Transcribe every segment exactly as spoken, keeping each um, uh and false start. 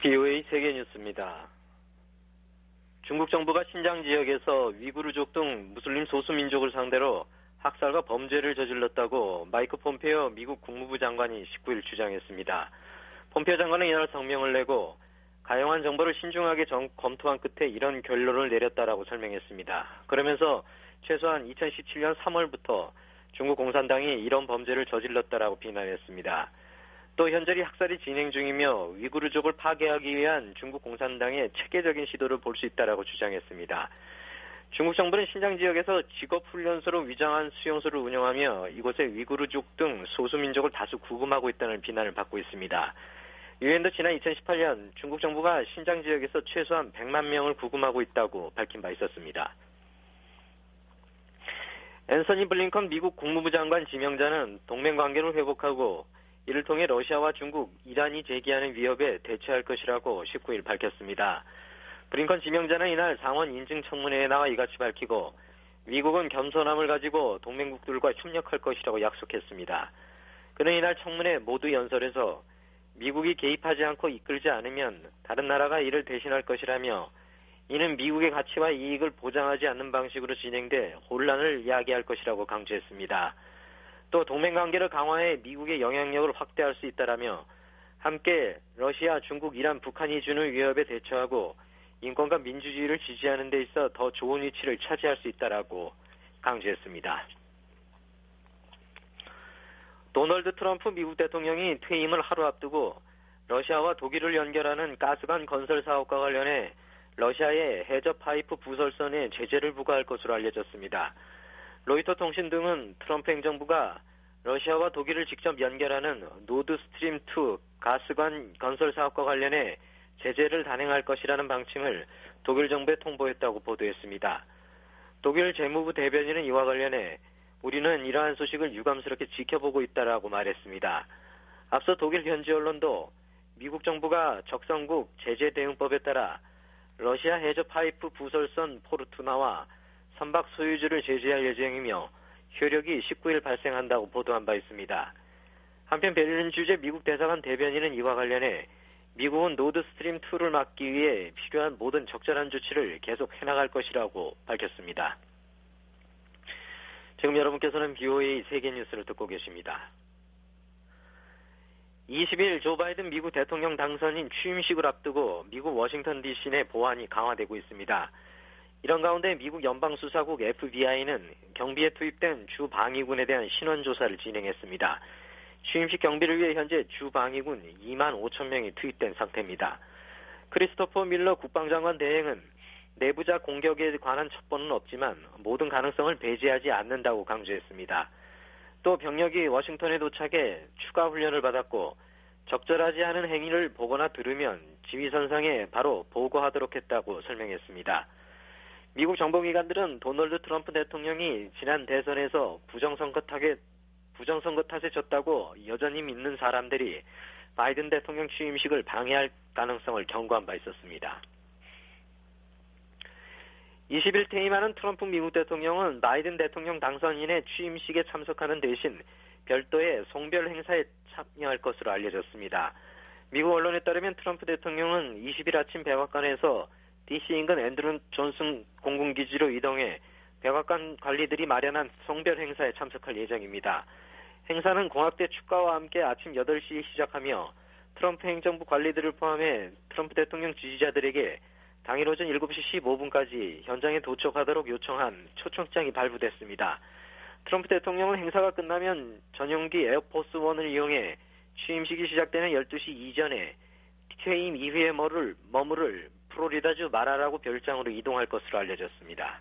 비오에이 세계뉴스입니다. 중국 정부가 신장 지역에서 위구르족 등 무슬림 소수민족을 상대로 학살과 범죄를 저질렀다고 마이크 폼페이오 미국 국무부 장관이 십구일 주장했습니다. 폼페이오 장관은 이날 성명을 내고 가용한 정보를 신중하게 정, 검토한 끝에 이런 결론을 내렸다라고 설명했습니다. 그러면서 최소한 이천십칠년 삼월부터 중국 공산당이 이런 범죄를 저질렀다라고 비난했습니다. 또 현저히 학살이 진행 중이며 위구르족을 파괴하기 위한 중국 공산당의 체계적인 시도를 볼 수 있다라고 주장했습니다. 중국 정부는 신장 지역에서 직업훈련소로 위장한 수용소를 운영하며 이곳에 위구르족 등 소수민족을 다수 구금하고 있다는 비난을 받고 있습니다. 유엔도 지난 이천십팔년 중국 정부가 신장 지역에서 최소한 백만 명을 구금하고 있다고 밝힌 바 있었습니다. 앤서니 블링컨 미국 국무부 장관 지명자는 동맹관계를 회복하고 이를 통해 러시아와 중국, 이란이 제기하는 위협에 대처할 것이라고 십구일 밝혔습니다. 블링컨 지명자는 이날 상원 인증청문회에 나와 이같이 밝히고 미국은 겸손함을 가지고 동맹국들과 협력할 것이라고 약속했습니다. 그는 이날 청문회 모두 연설에서 미국이 개입하지 않고 이끌지 않으면 다른 나라가 이를 대신할 것이라며 이는 미국의 가치와 이익을 보장하지 않는 방식으로 진행돼 혼란을 이야기할 것이라고 강조했습니다. 또 동맹관계를 강화해 미국의 영향력을 확대할 수 있다라며 함께 러시아, 중국, 이란, 북한이 주는 위협에 대처하고 인권과 민주주의를 지지하는 데 있어 더 좋은 위치를 차지할 수 있다라고 강조했습니다. 도널드 트럼프 미국 대통령이 퇴임을 하루 앞두고 러시아와 독일을 연결하는 가스관 건설 사업과 관련해 러시아의 해저 파이프 부설선에 제재를 부과할 것으로 알려졌습니다. 로이터 통신 등은 트럼프 행정부가 러시아와 독일을 직접 연결하는 노드스트림 투 가스관 건설 사업과 관련해 제재를 단행할 것이라는 방침을 독일 정부에 통보했다고 보도했습니다. 독일 재무부 대변인은 이와 관련해 우리는 이러한 소식을 유감스럽게 지켜보고 있다라고 말했습니다. 앞서 독일 현지 언론도 미국 정부가 적성국 제재 대응법에 따라 러시아 해저 파이프 부설선 포르투나와 선박 소유주를 제재할 예정이며 효력이 십구일 발생한다고 보도한 바 있습니다. 한편 베를린 주재 미국 대사관 대변인은 이와 관련해 미국은 노드스트림 투를 막기 위해 필요한 모든 적절한 조치를 계속 해나갈 것이라고 밝혔습니다. 지금 여러분께서는 비오에이 세계뉴스를 듣고 계십니다. 이십일 조 바이든 미국 대통령 당선인 취임식을 앞두고 미국 워싱턴 디씨 내 보안이 강화되고 있습니다. 이런 가운데 미국 연방수사국 에프비아이는 경비에 투입된 주 방위군에 대한 신원 조사를 진행했습니다. 취임식 경비를 위해 현재 주 방위군 이만 오천 명이 투입된 상태입니다. 크리스토퍼 밀러 국방장관 대행은 내부자 공격에 관한 첩보는 없지만 모든 가능성을 배제하지 않는다고 강조했습니다. 또 병력이 워싱턴에 도착해 추가 훈련을 받았고 적절하지 않은 행위를 보거나 들으면 지휘선상에 바로 보고하도록 했다고 설명했습니다. 미국 정보기관들은 도널드 트럼프 대통령이 지난 대선에서 부정선거 탓에, 부정선거 탓에 졌다고 여전히 믿는 사람들이 바이든 대통령 취임식을 방해할 가능성을 경고한 바 있었습니다. 이십일 퇴임하는 트럼프 미국 대통령은 바이든 대통령 당선인의 취임식에 참석하는 대신 별도의 송별 행사에 참여할 것으로 알려졌습니다. 미국 언론에 따르면 트럼프 대통령은 이십일 아침 백악관에서 디씨 인근 앤드루 존슨 공군기지로 이동해 백악관 관리들이 마련한 송별 행사에 참석할 예정입니다. 행사는 공학대 축가와 함께 아침 여덟 시에 시작하며 트럼프 행정부 관리들을 포함해 트럼프 대통령 지지자들에게 당일 오전 일곱 시 십오 분까지 현장에 도착하도록 요청한 초청장이 발부됐습니다. 트럼프 대통령은 행사가 끝나면 전용기 에어포스 원을 이용해 취임식이 시작되는 열두 시 이전에 퇴임 이후에 머물, 머무를 플로리다주 마라라고 별장으로 이동할 것으로 알려졌습니다.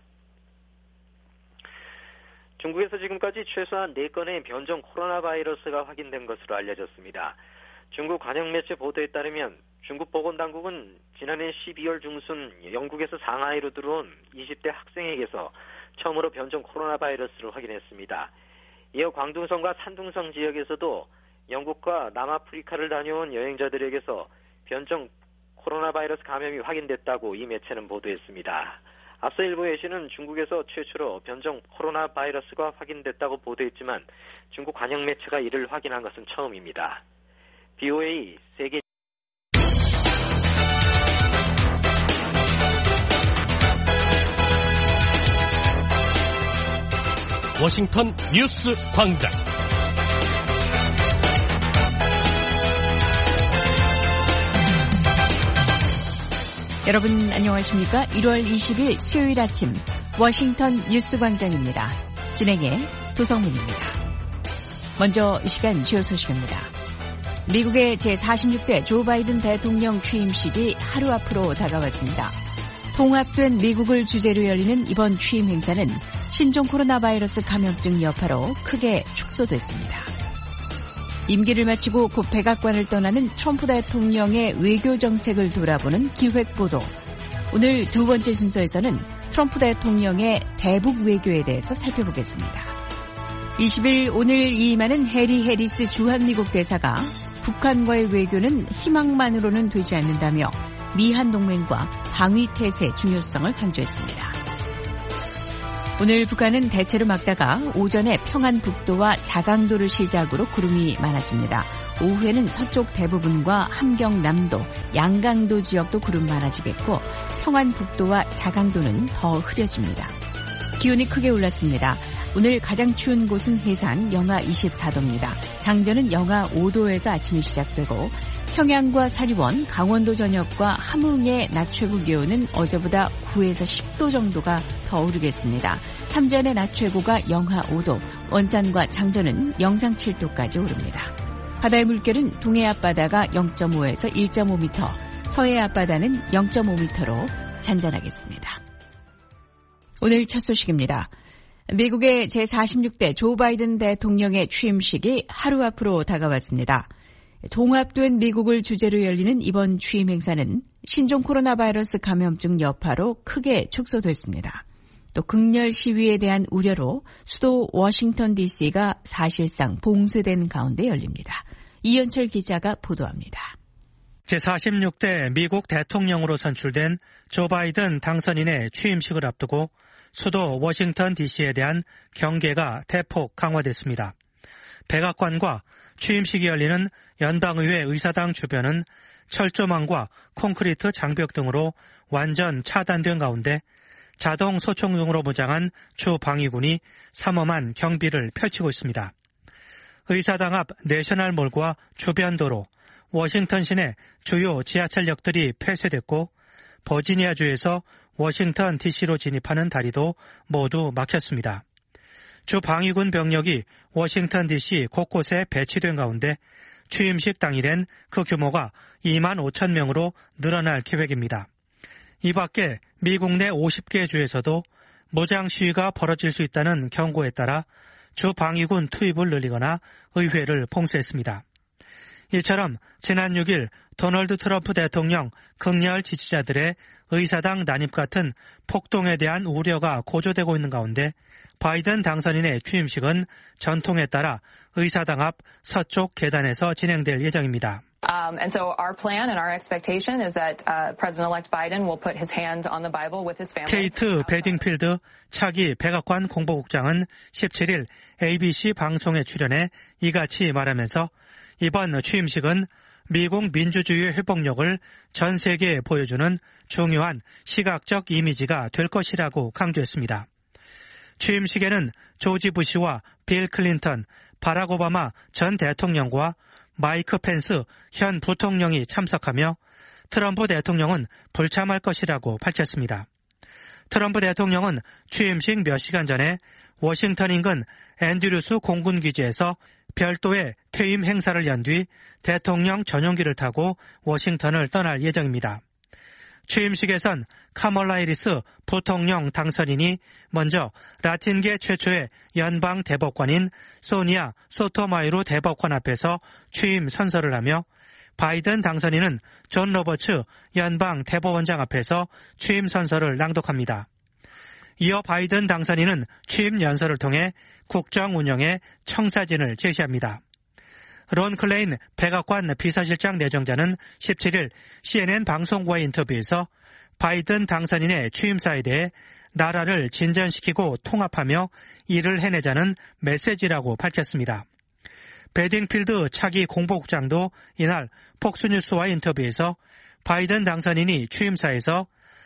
중국에서 지금까지 최소한 네 건의 변종 코로나 바이러스가 확인된 것으로 알려졌습니다. 중국 관영 매체 보도에 따르면 중국 보건당국은 지난해 십이월 중순 영국에서 상하이로 들어온 이십 대 학생에게서 처음으로 변종 코로나 바이러스를 확인했습니다. 이어 광둥성과 산둥성 지역에서도 영국과 남아프리카를 다녀온 여행자들에게서 변종 코로나 바이러스 감염이 확인됐다고 이 매체는 보도했습니다. 앞서 일부 외신은 중국에서 최초로 변종 코로나 바이러스가 확인됐다고 보도했지만 중국 관영 매체가 이를 확인한 것은 처음입니다. 비오에이 세계 워싱턴 뉴스 광장. 여러분 안녕하십니까? 일월 이십일 수요일 아침 워싱턴 뉴스 광장입니다. 진행의 도성민입니다. 먼저 이 시간 주요 소식입니다. 미국의 제사십육 대 조 바이든 대통령 취임식이 하루 앞으로 다가왔습니다. 통합된 미국을 주제로 열리는 이번 취임 행사는 신종 코로나 바이러스 감염증 여파로 크게 축소됐습니다. 임기를 마치고 곧 백악관을 떠나는 트럼프 대통령의 외교 정책을 돌아보는 기획보도. 오늘 두 번째 순서에서는 트럼프 대통령의 대북 외교에 대해서 살펴보겠습니다. 이십 일 오늘 이임하는 해리 해리스 주한미국 대사가 북한과의 외교는 희망만으로는 되지 않는다며 미한 동맹과 방위 태세의 중요성을 강조했습니다. 오늘 북한은 대체로 맑다가 오전에 평안북도와 자강도를 시작으로 구름이 많았습니다. 오후에는 서쪽 대부분과 함경남도, 양강도 지역도 구름 많아지겠고 평안북도와 자강도는 더 흐려집니다. 기온이 크게 올랐습니다. 오늘 가장 추운 곳은 해산 영하 이십사 도입니다. 장전은 영하 오 도에서 아침이 시작되고 평양과 사리원, 강원도 전역과 함흥의 낮 최고 기온은 어제보다 구에서 십 도 정도가 더 오르겠습니다. 삼전의 낮 최고가 영하 오 도, 원산과 장전은 영상 칠 도까지 오릅니다. 바다의 물결은 동해 앞바다가 영 점 오에서 일 점 오 미터, 서해 앞바다는 영 점 오 미터로 잔잔하겠습니다. 오늘 첫 소식입니다. 미국의 제사십육 대 조 바이든 대통령의 취임식이 하루 앞으로 다가왔습니다. 통합된 미국을 주제로 열리는 이번 취임 행사는 신종 코로나 바이러스 감염증 여파로 크게 축소됐습니다. 또 극렬 시위에 대한 우려로 수도 워싱턴 디씨가 사실상 봉쇄된 가운데 열립니다. 이현철 기자가 보도합니다. 제사십육 대 미국 대통령으로 선출된 조 바이든 당선인의 취임식을 앞두고 수도 워싱턴 디씨에 대한 경계가 대폭 강화됐습니다. 백악관과 취임식이 열리는 연방의회 의사당 주변은 철조망과 콘크리트 장벽 등으로 완전 차단된 가운데 자동 소총 등으로 무장한 주 방위군이 삼엄한 경비를 펼치고 있습니다. 의사당 앞 내셔널몰과 주변 도로, 워싱턴 시내 주요 지하철역들이 폐쇄됐고 버지니아주에서 워싱턴 디씨로 진입하는 다리도 모두 막혔습니다. 주 방위군 병력이 워싱턴 디씨 곳곳에 배치된 가운데 취임식 당일엔 그 규모가 이만 오천 명으로 늘어날 계획입니다. 이 밖에 미국 내 오십 개 주에서도 무장 시위가 벌어질 수 있다는 경고에 따라 주 방위군 투입을 늘리거나 의회를 봉쇄했습니다. 이처럼 지난 육 일 도널드 트럼프 대통령 극렬 지지자들의 의사당 난입 같은 폭동에 대한 우려가 고조되고 있는 가운데 바이든 당선인의 취임식은 전통에 따라 의사당 앞 서쪽 계단에서 진행될 예정입니다. Um, and so our plan and our expectation is that uh, President-elect Biden will put his hand on the Bible with his family. 케이트 베딩필드 차기 백악관 공보국장은 십칠 일 에이비씨 방송에 출연해 이같이 말하면서 이번 취임식은 미국 민주주의의 회복력을 전 세계에 보여주는 중요한 시각적 이미지가 될 것이라고 강조했습니다. 취임식에는 조지 부시와 빌 클린턴, 바락 오바마 전 대통령과 마이크 펜스 현 부통령이 참석하며 트럼프 대통령은 불참할 것이라고 밝혔습니다. 트럼프 대통령은 취임식 몇 시간 전에 워싱턴 인근 앤드류스 공군기지에서 별도의 퇴임 행사를 연 뒤 대통령 전용기를 타고 워싱턴을 떠날 예정입니다. 취임식에선 카멀라 해리스 부통령 당선인이 먼저 라틴계 최초의 연방 대법관인 소니아 소토마요르 대법관 앞에서 취임 선서를 하며 바이든 당선인은 존 로버츠 연방 대법원장 앞에서 취임 선서를 낭독합니다. 이어 바이든 당선인은 취임 연설을 통해 국정 운영의 청사진을 제시합니다. 론 클레인 백악관 비서실장 내정자는 십칠 일 씨엔엔 방송과의 인터뷰에서 바이든 당선인의 취임사에 대해 나라를 진전시키고 통합하며 일을 해내자는 메시지라고 밝혔습니다. 베딩필드 차기 공보국장도 이날 폭스뉴스와 인터뷰에서 바이든 당선인이 취임사에서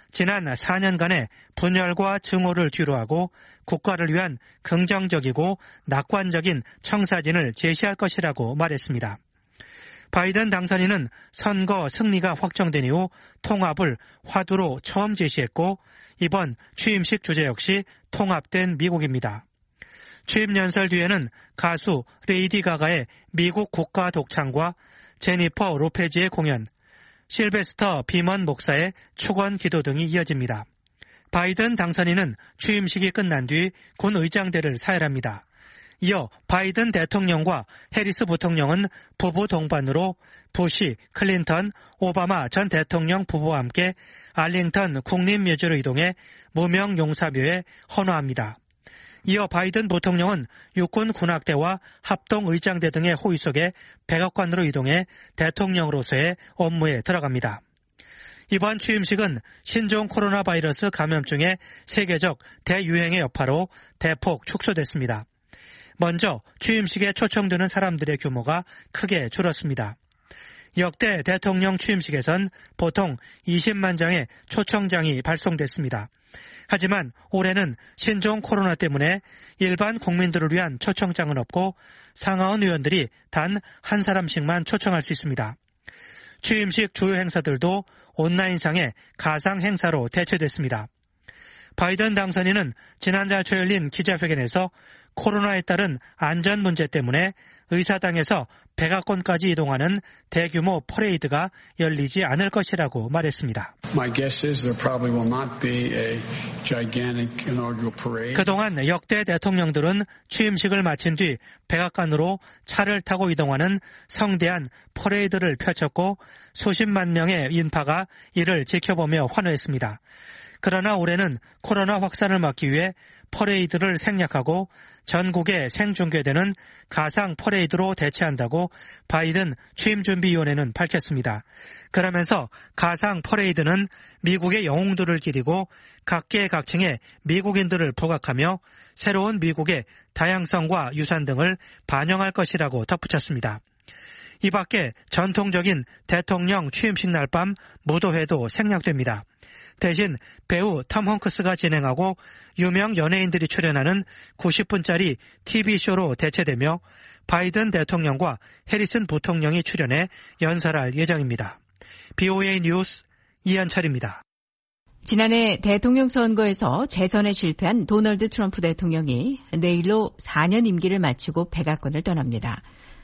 지난 사 년간의 분열과 증오를 뒤로하고 국가를 위한 긍정적이고 낙관적인 청사진을 제시할 것이라고 말했습니다. 바이든 당선인은 선거 승리가 확정된 이후 통합을 화두로 처음 제시했고 이번 취임식 주제 역시 통합된 미국입니다. 취임 연설 뒤에는 가수 레이디 가가의 미국 국가 독창과 제니퍼 로페즈의 공연, 실베스터 비먼 목사의 축원 기도 등이 이어집니다. 바이든 당선인은 취임식이 끝난 뒤 군 의장대를 사열합니다. 이어 바이든 대통령과 해리스 부통령은 부부 동반으로 부시, 클린턴, 오바마 전 대통령 부부와 함께 알링턴 국립묘지로 이동해 무명 용사묘에 헌화합니다. 이어 바이든 부통령은 육군 군악대와 합동의장대 등의 호위 속에 백악관으로 이동해 대통령으로서의 업무에 들어갑니다. 이번 취임식은 신종 코로나 바이러스 감염증의 세계적 대유행의 여파로 대폭 축소됐습니다. 먼저 취임식에 초청되는 사람들의 규모가 크게 줄었습니다. 역대 대통령 취임식에선 보통 이십만 장의 초청장이 발송됐습니다. 하지만 올해는 신종 코로나 때문에 일반 국민들을 위한 초청장은 없고 상하원 의원들이 단 한 사람씩만 초청할 수 있습니다. 취임식 주요 행사들도 온라인상의 가상 행사로 대체됐습니다. 바이든 당선인은 지난달 초 열린 기자회견에서 코로나에 따른 안전 문제 때문에 의사당에서 백악관까지 이동하는 대규모 퍼레이드가 열리지 않을 것이라고 말했습니다. 그동안 역대 대통령들은 취임식을 마친 뒤 백악관으로 차를 타고 이동하는 성대한 퍼레이드를 펼쳤고 수십만 명의 인파가 이를 지켜보며 환호했습니다. 그러나 올해는 코로나 확산을 막기 위해 퍼레이드를 생략하고 전국에 생중계되는 가상 퍼레이드로 대체한다고 바이든 취임준비위원회는 밝혔습니다. 그러면서 가상 퍼레이드는 미국의 영웅들을 기리고 각계각층의 미국인들을 부각하며 새로운 미국의 다양성과 유산 등을 반영할 것이라고 덧붙였습니다. 이 밖에 전통적인 대통령 취임식 날 밤 무도회도 생략됩니다. 대신 배우 톰 hanks가 진행하고 유명 연예인들이 출연하는 구십 분짜리 티비쇼로 대체되며 바이든 대통령과 해리슨 부통령이 출연해 연설할 예정입니다. 비오에이 뉴스 이현철입니다. 지난해 대통령 선거에서 재선에 실패한 도널드 트럼프 대통령이 내일로 사 년 임기를 마치고 백악관을 떠납니다.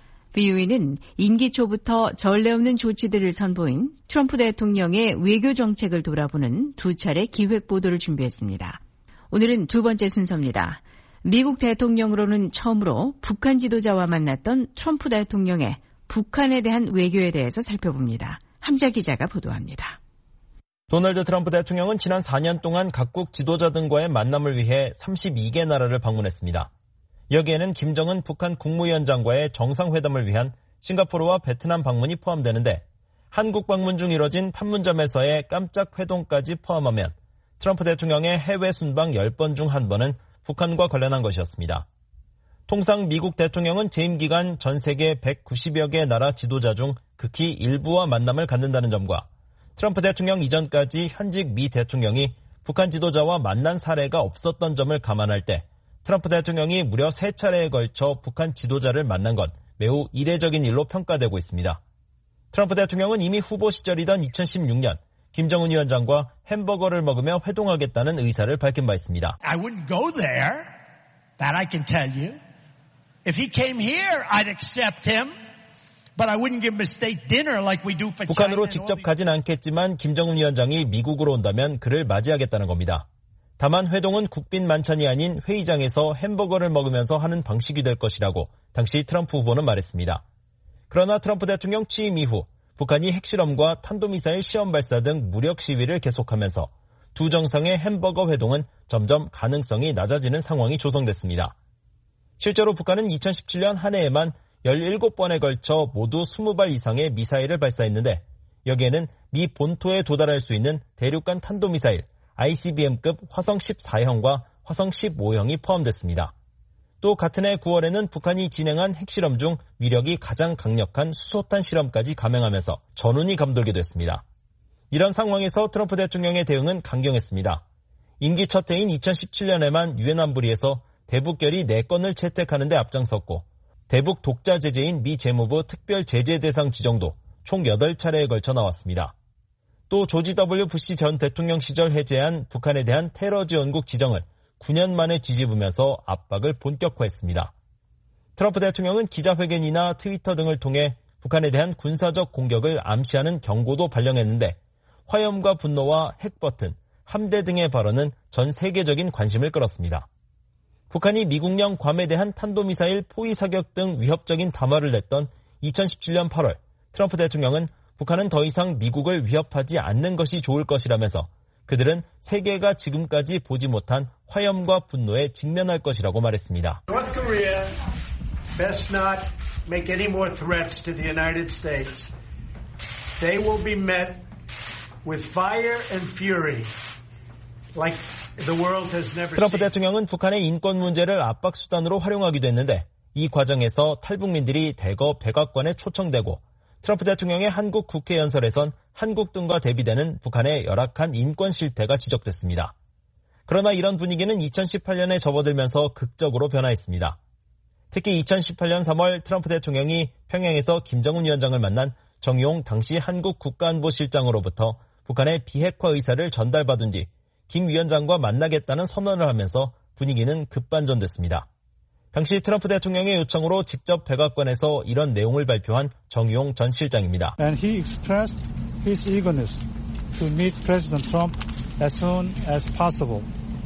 비오에이는 임기 초부터 전례 없는 조치들을 선보인 트럼프 대통령의 외교 정책을 돌아보는 두 차례 기획 보도를 준비했습니다. 오늘은 두 번째 순서입니다. 미국 대통령으로는 처음으로 북한 지도자와 만났던 트럼프 대통령의 북한에 대한 외교에 대해서 살펴봅니다. 함자 기자가 보도합니다. 도널드 트럼프 대통령은 지난 사 년 동안 각국 지도자 등과의 만남을 위해 삼십이 개 나라를 방문했습니다. 여기에는 김정은 북한 국무위원장과의 정상회담을 위한 싱가포르와 베트남 방문이 포함되는데 한국 방문 중 이뤄진 판문점에서의 깜짝 회동까지 포함하면 트럼프 대통령의 해외 순방 십 번 중 한 번은 북한과 관련한 것이었습니다. 통상 미국 대통령은 재임 기간 전 세계 백구십여 개 나라 지도자 중 극히 일부와 만남을 갖는다는 점과 트럼프 대통령 이전까지 현직 미 대통령이 북한 지도자와 만난 사례가 없었던 점을 감안할 때 트럼프 대통령이 무려 세 차례에 걸쳐 북한 지도자를 만난 것 매우 이례적인 일로 평가되고 있습니다. 트럼프 대통령은 이미 후보 시절이던 이천십육 년 김정은 위원장과 햄버거를 먹으며 회동하겠다는 의사를 밝힌 바 있습니다. I wouldn't go there. That I can tell you. If he came here, I'd accept him. But I wouldn't give him a state dinner like we do for China. 북한으로 직접 가진 않겠지만 김정은 위원장이 미국으로 온다면 그를 맞이하겠다는 겁니다. 다만 회동은 국빈 만찬이 아닌 회의장에서 햄버거를 먹으면서 하는 방식이 될 것이라고 당시 트럼프 후보는 말했습니다. 그러나 트럼프 대통령 취임 이후 북한이 핵실험과 탄도미사일 시험 발사 등 무력 시위를 계속하면서 두 정상의 햄버거 회동은 점점 가능성이 낮아지는 상황이 조성됐습니다. 실제로 북한은 이천십칠 년 한 해에만 열일곱 번에 걸쳐 모두 이십 발 이상의 미사일을 발사했는데 여기에는 미 본토에 도달할 수 있는 대륙간 탄도미사일 아이씨비엠급 화성 십사 형과 화성 십오 형이 포함됐습니다. 또 같은 해 구월에는 북한이 진행한 핵실험 중 위력이 가장 강력한 수소탄 실험까지 감행하면서 전운이 감돌게 됐습니다. 이런 상황에서 트럼프 대통령의 대응은 강경했습니다. 임기 첫 해인 이천십칠 년에만 유엔 안보리에서 대북 결의 네 건을 채택하는 데 앞장섰고 대북 독자 제재인 미 재무부 특별 제재 대상 지정도 총 여덟 차례에 걸쳐 나왔습니다. 또 조지 더블유 부시 전 대통령 시절 해제한 북한에 대한 테러 지원국 지정을 구 년 만에 뒤집으면서 압박을 본격화했습니다. 트럼프 대통령은 기자회견이나 트위터 등을 통해 북한에 대한 군사적 공격을 암시하는 경고도 발령했는데 화염과 분노와 핵버튼, 함대 등의 발언은 전 세계적인 관심을 끌었습니다. 북한이 미국령 괌에 대한 탄도미사일 포위 사격 등 위협적인 담화를 냈던 이천십칠 년 팔월, 트럼프 대통령은 북한은 더 이상 미국을 위협하지 않는 것이 좋을 것이라면서 그들은 세계가 지금까지 보지 못한 화염과 분노에 직면할 것이라고 말했습니다. North Korea best not make any more threats to the United States. They will be met with fire and fury like the world has never seen. 트럼프 대통령은 북한의 인권 문제를 압박 수단으로 활용하기도 했는데 이 과정에서 탈북민들이 대거 백악관에 초청되고 트럼프 대통령의 한국 국회 연설에선 한국 등과 대비되는 북한의 열악한 인권 실태가 지적됐습니다. 그러나 이런 분위기는 이천십팔 년에 접어들면서 극적으로 변화했습니다. 특히 이천십팔 년 삼월 트럼프 대통령이 평양에서 김정은 위원장을 만난 정용 당시 한국 국가안보실장으로부터 북한의 비핵화 의사를 전달받은 뒤 김 위원장과 만나겠다는 선언을 하면서 분위기는 급반전됐습니다. 당시 트럼프 대통령의 요청으로 직접 백악관에서 이런 내용을 발표한 정용 전 실장입니다. And he expressed his eagerness to meet President Trump as soon as possible.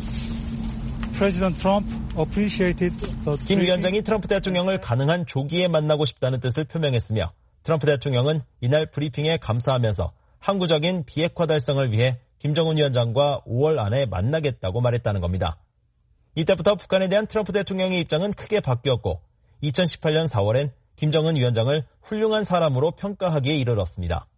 President Trump appreciated the 김 위원장이 트럼프 대통령을 가능한 조기에 만나고 싶다는 뜻을 표명했으며 트럼프 대통령은 이날 브리핑에 감사하면서 항구적인 비핵화 달성을 위해 김정은 위원장과 오월 안에 만나겠다고 말했다는 겁니다. 이때부터 북한에 대한 트럼프 대통령의 입장은 크게 바뀌었고 이천십팔 년 사월엔 김정은 위원장을 훌륭한 사람으로 평가하기에 이르렀습니다.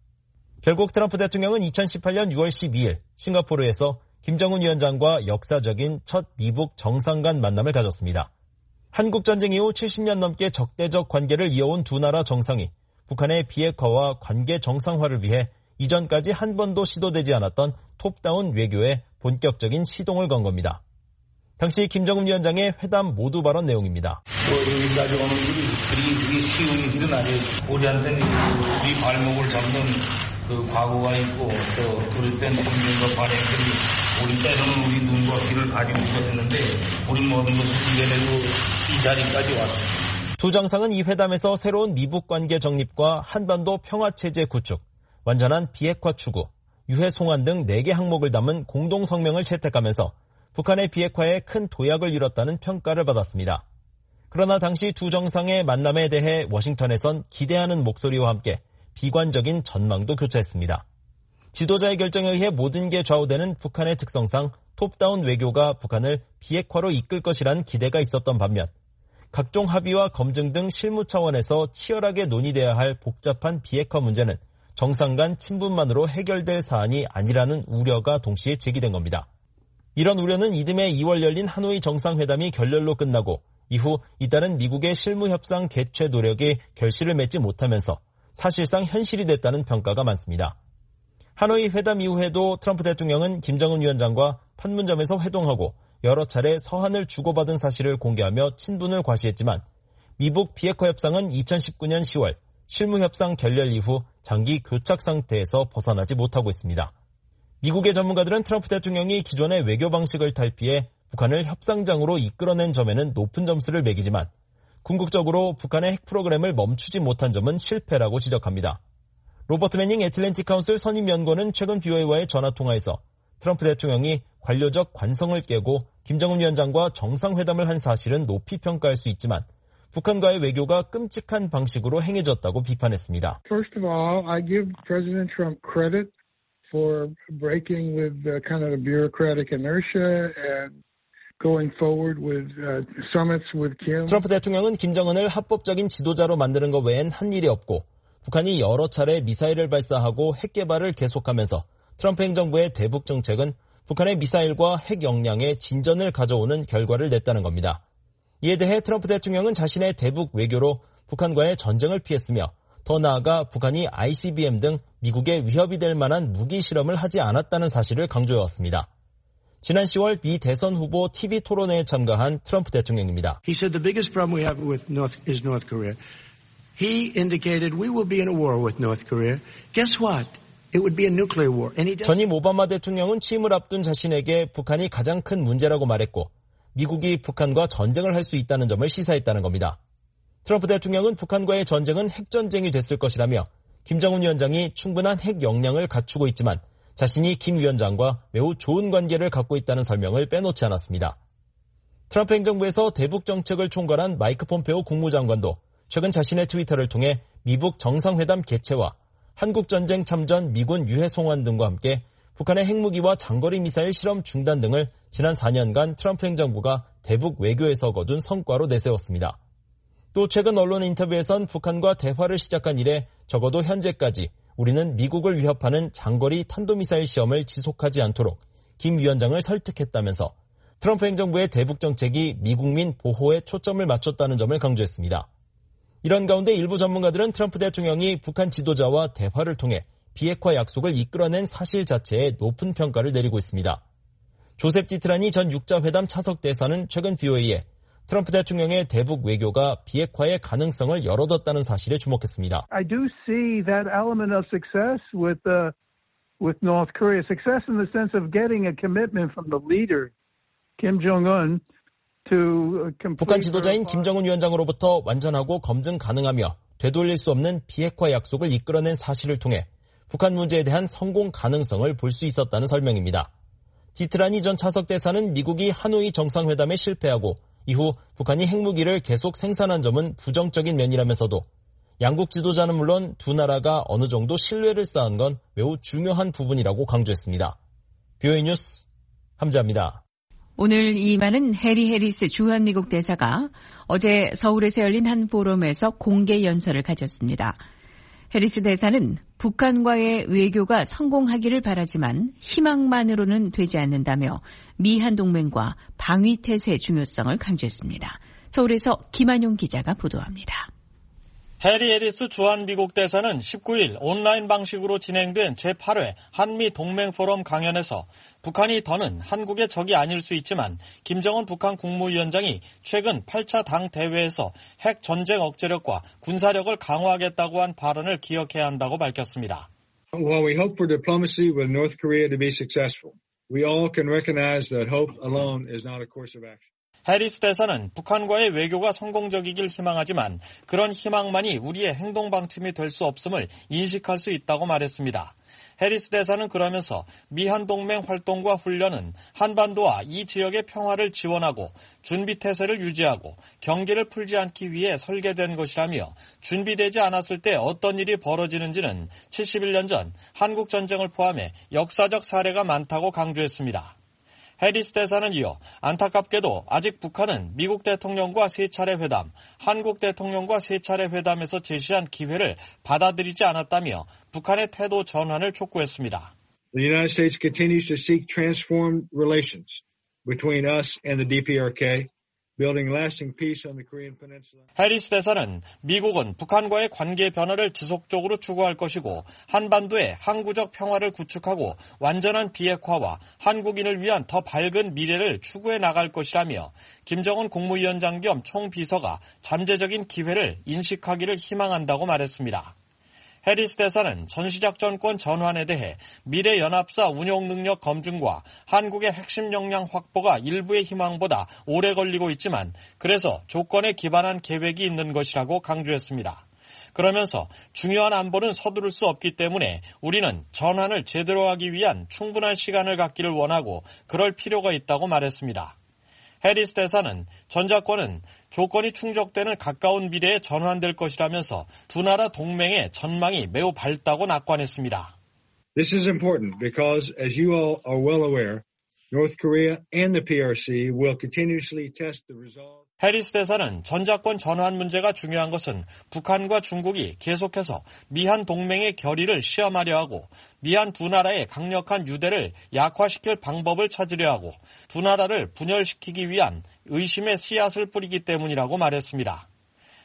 결국 트럼프 대통령은 이천십팔 년 유월 십이일 싱가포르에서 김정은 위원장과 역사적인 첫 미북 정상 간 만남을 가졌습니다. 한국전쟁 이후 칠십 년 넘게 적대적 관계를 이어온 두 나라 정상이 북한의 비핵화와 관계 정상화를 위해 이전까지 한 번도 시도되지 않았던 톱다운 외교에 본격적인 시동을 건 겁니다. 당시 김정은 위원장의 회담 모두 발언 내용입니다. 여기까지 오는 길이 그리 그리 쉬운 길은 아니에요. 우리한테는 우리 발목을 잡는 그 과거가 있고 또 그릇된 국민과 발행들이 우리 때로는 우리 눈과 귀를 가리고 있었는데 우리 모든 것을 이겨내고 이 자리까지 왔습니다. 두 정상은 이 회담에서 새로운 미북 관계 정립과 한반도 평화체제 구축, 완전한 비핵화 추구, 유해 송환 등 네 개 항목을 담은 공동 성명을 채택하면서 북한의 비핵화에 큰 도약을 이뤘다는 평가를 받았습니다. 그러나 당시 두 정상의 만남에 대해 워싱턴에선 기대하는 목소리와 함께 비관적인 전망도 교차했습니다. 지도자의 결정에 의해 모든 게 좌우되는 북한의 특성상 톱다운 외교가 북한을 비핵화로 이끌 것이라는 기대가 있었던 반면 각종 합의와 검증 등 실무 차원에서 치열하게 논의돼야 할 복잡한 비핵화 문제는 정상 간 친분만으로 해결될 사안이 아니라는 우려가 동시에 제기된 겁니다. 이런 우려는 이듬해 이월 열린 하노이 정상회담이 결렬로 끝나고 이후 잇따른 미국의 실무협상 개최 노력이 결실을 맺지 못하면서 사실상 현실이 됐다는 평가가 많습니다. 하노이 회담 이후에도 트럼프 대통령은 김정은 위원장과 판문점에서 회동하고 여러 차례 서한을 주고받은 사실을 공개하며 친분을 과시했지만 미북 비핵화 협상은 이천십구 년 시월 실무협상 결렬 이후 장기 교착 상태에서 벗어나지 못하고 있습니다. 미국의 전문가들은 트럼프 대통령이 기존의 외교 방식을 탈피해 북한을 협상장으로 이끌어낸 점에는 높은 점수를 매기지만 궁극적으로 북한의 핵 프로그램을 멈추지 못한 점은 실패라고 지적합니다. 로버트 매닝 애틀랜틱 카운슬 선임연구원은 최근 비오에이와의 전화통화에서 트럼프 대통령이 관료적 관성을 깨고 김정은 위원장과 정상회담을 한 사실은 높이 평가할 수 있지만 북한과의 외교가 끔찍한 방식으로 행해졌다고 비판했습니다. First of all, I give President Trump credit for breaking with the kind of the bureaucratic inertia and going forward with uh, summits with Kim. 트럼프 대통령은 김정은을 합법적인 지도자로 만드는 것 외엔 한 일이 없고 북한이 여러 차례 미사일을 발사하고 핵 개발을 계속하면서 트럼프 행정부의 대북 정책은 북한의 미사일과 핵 역량에 진전을 가져오는 결과를 냈다는 겁니다. 이에 대해 트럼프 대통령은 자신의 대북 외교로 북한과의 전쟁을 피했으며 더 나아가 북한이 아이씨비엠 등 미국에 위협이 될 만한 무기 실험을 하지 않았다는 사실을 강조해왔습니다. 지난 시월 미 대선 후보 티비 토론회에 참가한 트럼프 대통령입니다. He said the biggest problem we have with North is North Korea. He indicated we will be in a war with North Korea. Guess what? It would be a nuclear war. And he does... 전임 오바마 대통령은 취임을 앞둔 자신에게 북한이 가장 큰 문제라고 말했고 미국이 북한과 전쟁을 할 수 있다는 점을 시사했다는 겁니다. 트럼프 대통령은 북한과의 전쟁은 핵전쟁이 됐을 것이라며 김정은 위원장이 충분한 핵 역량을 갖추고 있지만 자신이 김 위원장과 매우 좋은 관계를 갖고 있다는 설명을 빼놓지 않았습니다. 트럼프 행정부에서 대북 정책을 총괄한 마이크 폼페오 국무장관도 최근 자신의 트위터를 통해 미북 정상회담 개최와 한국전쟁 참전 미군 유해 송환 등과 함께 북한의 핵무기와 장거리 미사일 실험 중단 등을 지난 사 년간 트럼프 행정부가 대북 외교에서 거둔 성과로 내세웠습니다. 또 최근 언론 인터뷰에선 북한과 대화를 시작한 이래 적어도 현재까지 우리는 미국을 위협하는 장거리 탄도미사일 시험을 지속하지 않도록 김 위원장을 설득했다면서 트럼프 행정부의 대북 정책이 미국민 보호에 초점을 맞췄다는 점을 강조했습니다. 이런 가운데 일부 전문가들은 트럼프 대통령이 북한 지도자와 대화를 통해 비핵화 약속을 이끌어낸 사실 자체에 높은 평가를 내리고 있습니다. 조셉 디트라니 전 육자회담 차석 대사는 최근 브이오에이에 트럼프 대통령의 대북 외교가 비핵화의 가능성을 열어뒀다는 사실에 주목했습니다. I do see that element of success with uh, with North Korea. Success in the sense of getting a commitment from the leader, Kim Jong-un, to complete. 북한 지도자인 김정은 위원장으로부터 완전하고 검증 가능하며 되돌릴 수 없는 비핵화 약속을 이끌어낸 사실을 통해 북한 문제에 대한 성공 가능성을 볼 수 있었다는 설명입니다. 디트라니 전 차석 대사는 미국이 하노이 정상회담에 실패하고 이후 북한이 핵무기를 계속 생산한 점은 부정적인 면이라면서도 양국 지도자는 물론 두 나라가 어느 정도 신뢰를 쌓은 건 매우 중요한 부분이라고 강조했습니다. 브이오에이 뉴스 함자입니다. 오늘 임하는 해리 해리스 주한미국 대사가 어제 서울에서 열린 한 포럼에서 공개 연설을 가졌습니다. 해리스 대사는 북한과의 외교가 성공하기를 바라지만 희망만으로는 되지 않는다며 미한 동맹과 방위태세의 중요성을 강조했습니다. 서울에서 김한용 기자가 보도합니다. 해리 해리스 주한미국 대사는 십구 일 온라인 방식으로 진행된 제팔 회 한미 동맹 포럼 강연에서 북한이 더는 한국의 적이 아닐 수 있지만 김정은 북한 국무위원장이 최근 팔 차 당 대회에서 핵 전쟁 억제력과 군사력을 강화하겠다고 한 발언을 기억해야 한다고 밝혔습니다. While we hope for diplomacy with North Korea to be successful, we all can recognize that hope alone is not a course of action. 해리스 대사는 북한과의 외교가 성공적이길 희망하지만 그런 희망만이 우리의 행동 방침이 될 수 없음을 인식할 수 있다고 말했습니다. 해리스 대사는 그러면서 미한 동맹 활동과 훈련은 한반도와 이 지역의 평화를 지원하고 준비태세를 유지하고 경계를 풀지 않기 위해 설계된 것이라며 준비되지 않았을 때 어떤 일이 벌어지는지는 칠십일 년 전 한국 전쟁을 포함해 역사적 사례가 많다고 강조했습니다. 해리스 대사는 이어 안타깝게도 아직 북한은 미국 대통령과 세 차례 회담, 한국 대통령과 세 차례 회담에서 제시한 기회를 받아들이지 않았다며 북한의 태도 전환을 촉구했습니다. The United States continues to seek transformed relations between us and the 디피아르케이, building lasting peace on the Korean Peninsula. 해리스 대사는 미국은 북한과의 관계 변화를 지속적으로 추구할 것이고 한반도의 항구적 평화를 구축하고 완전한 비핵화와 한국인을 위한 더 밝은 미래를 추구해 나갈 것이라며 김정은 국무위원장 겸 총비서가 잠재적인 기회를 인식하기를 희망한다고 말했습니다. 해리스 대사는 전시작전권 전환에 대해 미래연합사 운용능력 검증과 한국의 핵심 역량 확보가 일부의 희망보다 오래 걸리고 있지만 그래서 조건에 기반한 계획이 있는 것이라고 강조했습니다. 그러면서 중요한 안보는 서두를 수 없기 때문에 우리는 전환을 제대로 하기 위한 충분한 시간을 갖기를 원하고 그럴 필요가 있다고 말했습니다. 해리스 대사는 전작권은 조건이 충족되는 가까운 미래에 전환될 것이라면서 두 나라 동맹의 전망이 매우 밝다고 낙관했습니다. This is important because, as you all are well aware, North Korea and the 피알씨 will continuously test the resolve. 해리스 대사는 전작권 전환 문제가 중요한 것은 북한과 중국이 계속해서 미한 동맹의 결의를 시험하려 하고 미한 두 나라의 강력한 유대를 약화시킬 방법을 찾으려 하고 두 나라를 분열시키기 위한 의심의 씨앗을 뿌리기 때문이라고 말했습니다.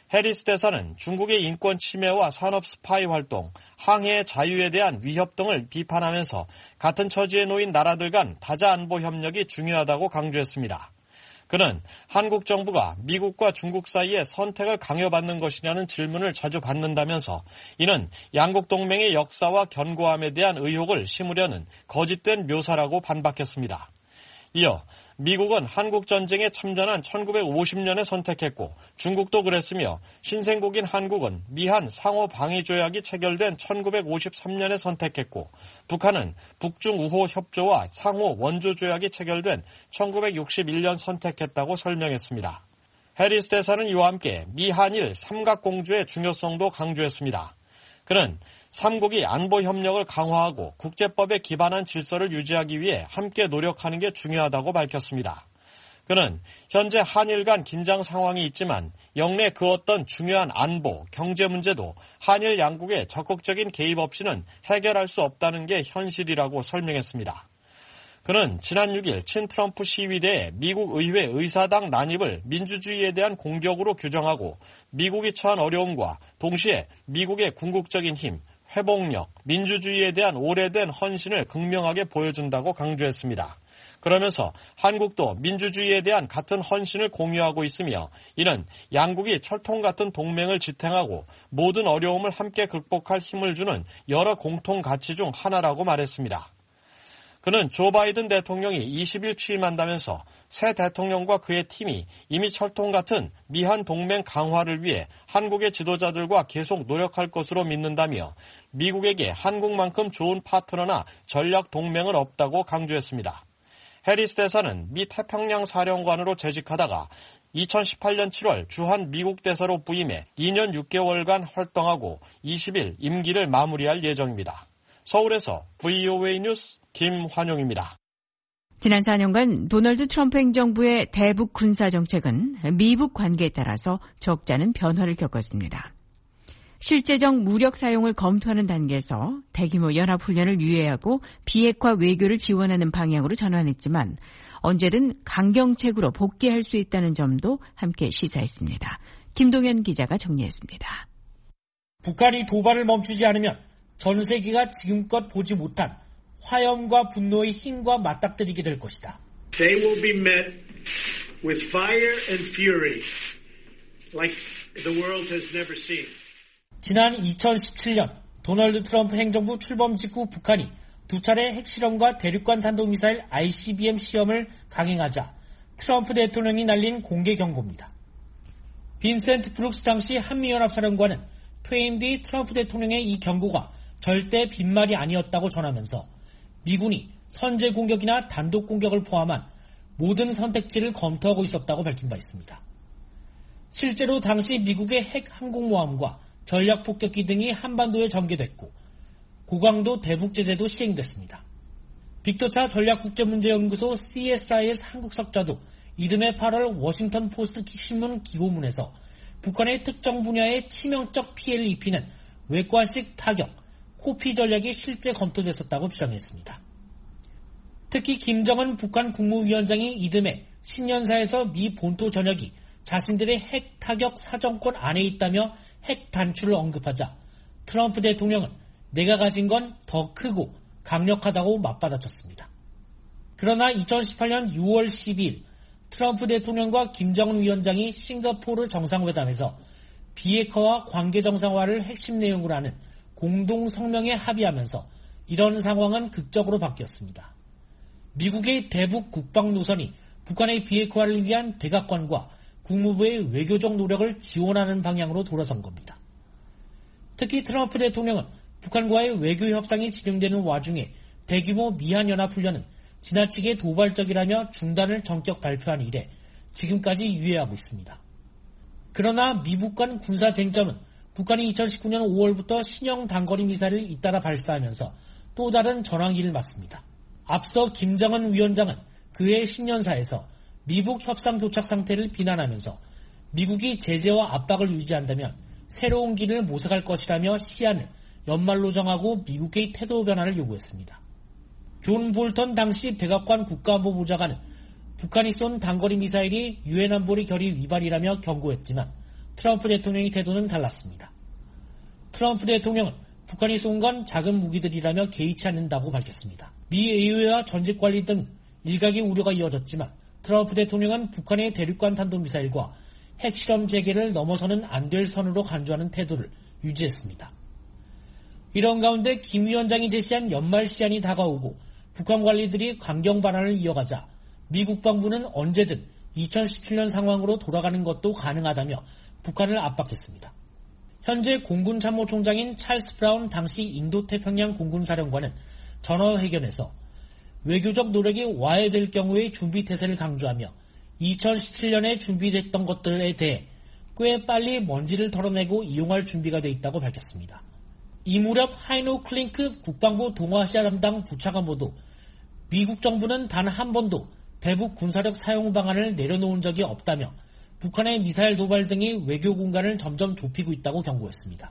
해리스 대사는 중국의 인권 침해와 산업 스파이 활동, 항해의 자유에 대한 위협 등을 비판하면서 같은 처지에 놓인 나라들 간 다자 안보 협력이 중요하다고 강조했습니다. 그는 한국 정부가 미국과 중국 사이에 선택을 강요받는 것이냐는 질문을 자주 받는다면서 이는 양국 동맹의 역사와 견고함에 대한 의혹을 심으려는 거짓된 묘사라고 반박했습니다. 이어 미국은 한국전쟁에 참전한 천구백오십 년에 선택했고 중국도 그랬으며 신생국인 한국은 미한 상호방위조약이 체결된 천구백오십삼 년에 선택했고 북한은 북중우호 협조와 상호 원조조약이 체결된 천구백육십일 년 선택했다고 설명했습니다. 해리스 대사는 이와 함께 미한일 삼각공조의 중요성도 강조했습니다. 그는 삼국이 안보 협력을 강화하고 국제법에 기반한 질서를 유지하기 위해 함께 노력하는 게 중요하다고 밝혔습니다. 그는 현재 한일 간 긴장 상황이 있지만 영내 그 어떤 중요한 안보, 경제 문제도 한일 양국의 적극적인 개입 없이는 해결할 수 없다는 게 현실이라고 설명했습니다. 그는 지난 육 일 친트럼프 시위대에 미국 의회 의사당 난입을 민주주의에 대한 공격으로 규정하고 미국이 처한 어려움과 동시에 미국의 궁극적인 힘, 회복력, 민주주의에 대한 오래된 헌신을 극명하게 보여준다고 강조했습니다. 그러면서 한국도 민주주의에 대한 같은 헌신을 공유하고 있으며 이는 양국이 철통 같은 동맹을 지탱하고 모든 어려움을 함께 극복할 힘을 주는 여러 공통 가치 중 하나라고 말했습니다. 그는 조 바이든 대통령이 이십 일 취임한다면서 새 대통령과 그의 팀이 이미 철통 같은 미한 동맹 강화를 위해 한국의 지도자들과 계속 노력할 것으로 믿는다며 미국에게 한국만큼 좋은 파트너나 전략 동맹은 없다고 강조했습니다. 해리스 대사는 미 태평양 사령관으로 재직하다가 이천십팔 년 칠월 주한 미국 대사로 부임해 이 년 육 개월간 활동하고 이십 일 임기를 마무리할 예정입니다. 서울에서 브이오에이 뉴스 김환용입니다. 지난 사 년간 도널드 트럼프 행정부의 대북 군사 정책은 미북 관계에 따라서 적지 않은 변화를 겪었습니다. 실제적 무력 사용을 검토하는 단계에서 대규모 연합훈련을 유예하고 비핵화 외교를 지원하는 방향으로 전환했지만 언제든 강경책으로 복귀할 수 있다는 점도 함께 시사했습니다. 김동현 기자가 정리했습니다. 북한이 도발을 멈추지 않으면 전 세계가 지금껏 보지 못한 화염과 분노의 힘과 맞닥뜨리게 될 것이다. They will be met with fire and fury like the world has never seen. 지난 이천십칠 년 도널드 트럼프 행정부 출범 직후 북한이 두 차례 핵실험과 대륙간 탄도미사일 아이씨비엠 시험을 강행하자 트럼프 대통령이 날린 공개 경고입니다. 빈센트 브룩스 당시 한미연합사령관은 퇴임 뒤 트럼프 대통령의 이 경고가 절대 빈말이 아니었다고 전하면서 미군이 선제 공격이나 단독 공격을 포함한 모든 선택지를 검토하고 있었다고 밝힌 바 있습니다. 실제로 당시 미국의 핵 항공모함과 전략폭격기 등이 한반도에 전개됐고 고강도 대북 제재도 시행됐습니다. 빅터차 전략국제문제연구소 씨에스아이에스 한국석자도 이듬해 팔월 워싱턴 포스트 신문 기고문에서 북한의 특정 분야에 치명적 피해를 입히는 외과식 타격, 호피 전략이 실제 검토됐었다고 주장했습니다. 특히 김정은 북한 국무위원장이 이듬해 신년사에서 미 본토 전역이 자신들의 핵 타격 사정권 안에 있다며 핵 단추를 언급하자 트럼프 대통령은 내가 가진 건 더 크고 강력하다고 맞받아쳤습니다. 그러나 이천십팔 년 유월 십이일 트럼프 대통령과 김정은 위원장이 싱가포르 정상회담에서 비핵화와 관계 정상화를 핵심 내용으로 하는 공동 성명에 합의하면서 이런 상황은 극적으로 바뀌었습니다. 미국의 대북 국방 노선이 북한의 비핵화를 위한 백악관과 국무부의 외교적 노력을 지원하는 방향으로 돌아선 겁니다. 특히 트럼프 대통령은 북한과의 외교 협상이 진행되는 와중에 대규모 미한연합훈련은 지나치게 도발적이라며 중단을 전격 발표한 이래 지금까지 유예하고 있습니다. 그러나 미북 간 군사 쟁점은 북한이 이천십구 년 오월부터 신형 단거리 미사일을 잇따라 발사하면서 또 다른 전환기를 맞습니다. 앞서 김정은 위원장은 그해 신년사에서 미북 협상 도착 상태를 비난하면서 미국이 제재와 압박을 유지한다면 새로운 길을 모색할 것이라며 시한을 연말로 정하고 미국의 태도 변화를 요구했습니다. 존 볼턴 당시 백악관 국가안보보좌관은 북한이 쏜 단거리 미사일이 유엔 안보리 결의 위반이라며 경고했지만 트럼프 대통령의 태도는 달랐습니다. 트럼프 대통령은 북한이 쏜 건 작은 무기들이라며 개의치 않는다고 밝혔습니다. 미 의회와 전직 관리 등 일각의 우려가 이어졌지만 트럼프 대통령은 북한의 대륙간 탄도미사일과 핵실험 재개를 넘어서는 안 될 선으로 간주하는 태도를 유지했습니다. 이런 가운데 김 위원장이 제시한 연말 시한이 다가오고 북한 관리들이 강경 반환을 이어가자 미 국방부는 언제든 이천십칠 년 상황으로 돌아가는 것도 가능하다며 북한을 압박했습니다. 현재 공군 참모총장인 찰스 브라운 당시 인도태평양 공군사령관은 전화회견에서 외교적 노력이 와해될 경우의 준비태세를 강조하며 이천십칠 년에 준비됐던 것들에 대해 꽤 빨리 먼지를 털어내고 이용할 준비가 돼 있다고 밝혔습니다. 이 무렵 하이노 클링크 국방부 동아시아 담당 부차관보도 미국 정부는 단 한 번도 대북 군사력 사용 방안을 내려놓은 적이 없다며 북한의 미사일 도발 등이 외교 공간을 점점 좁히고 있다고 경고했습니다.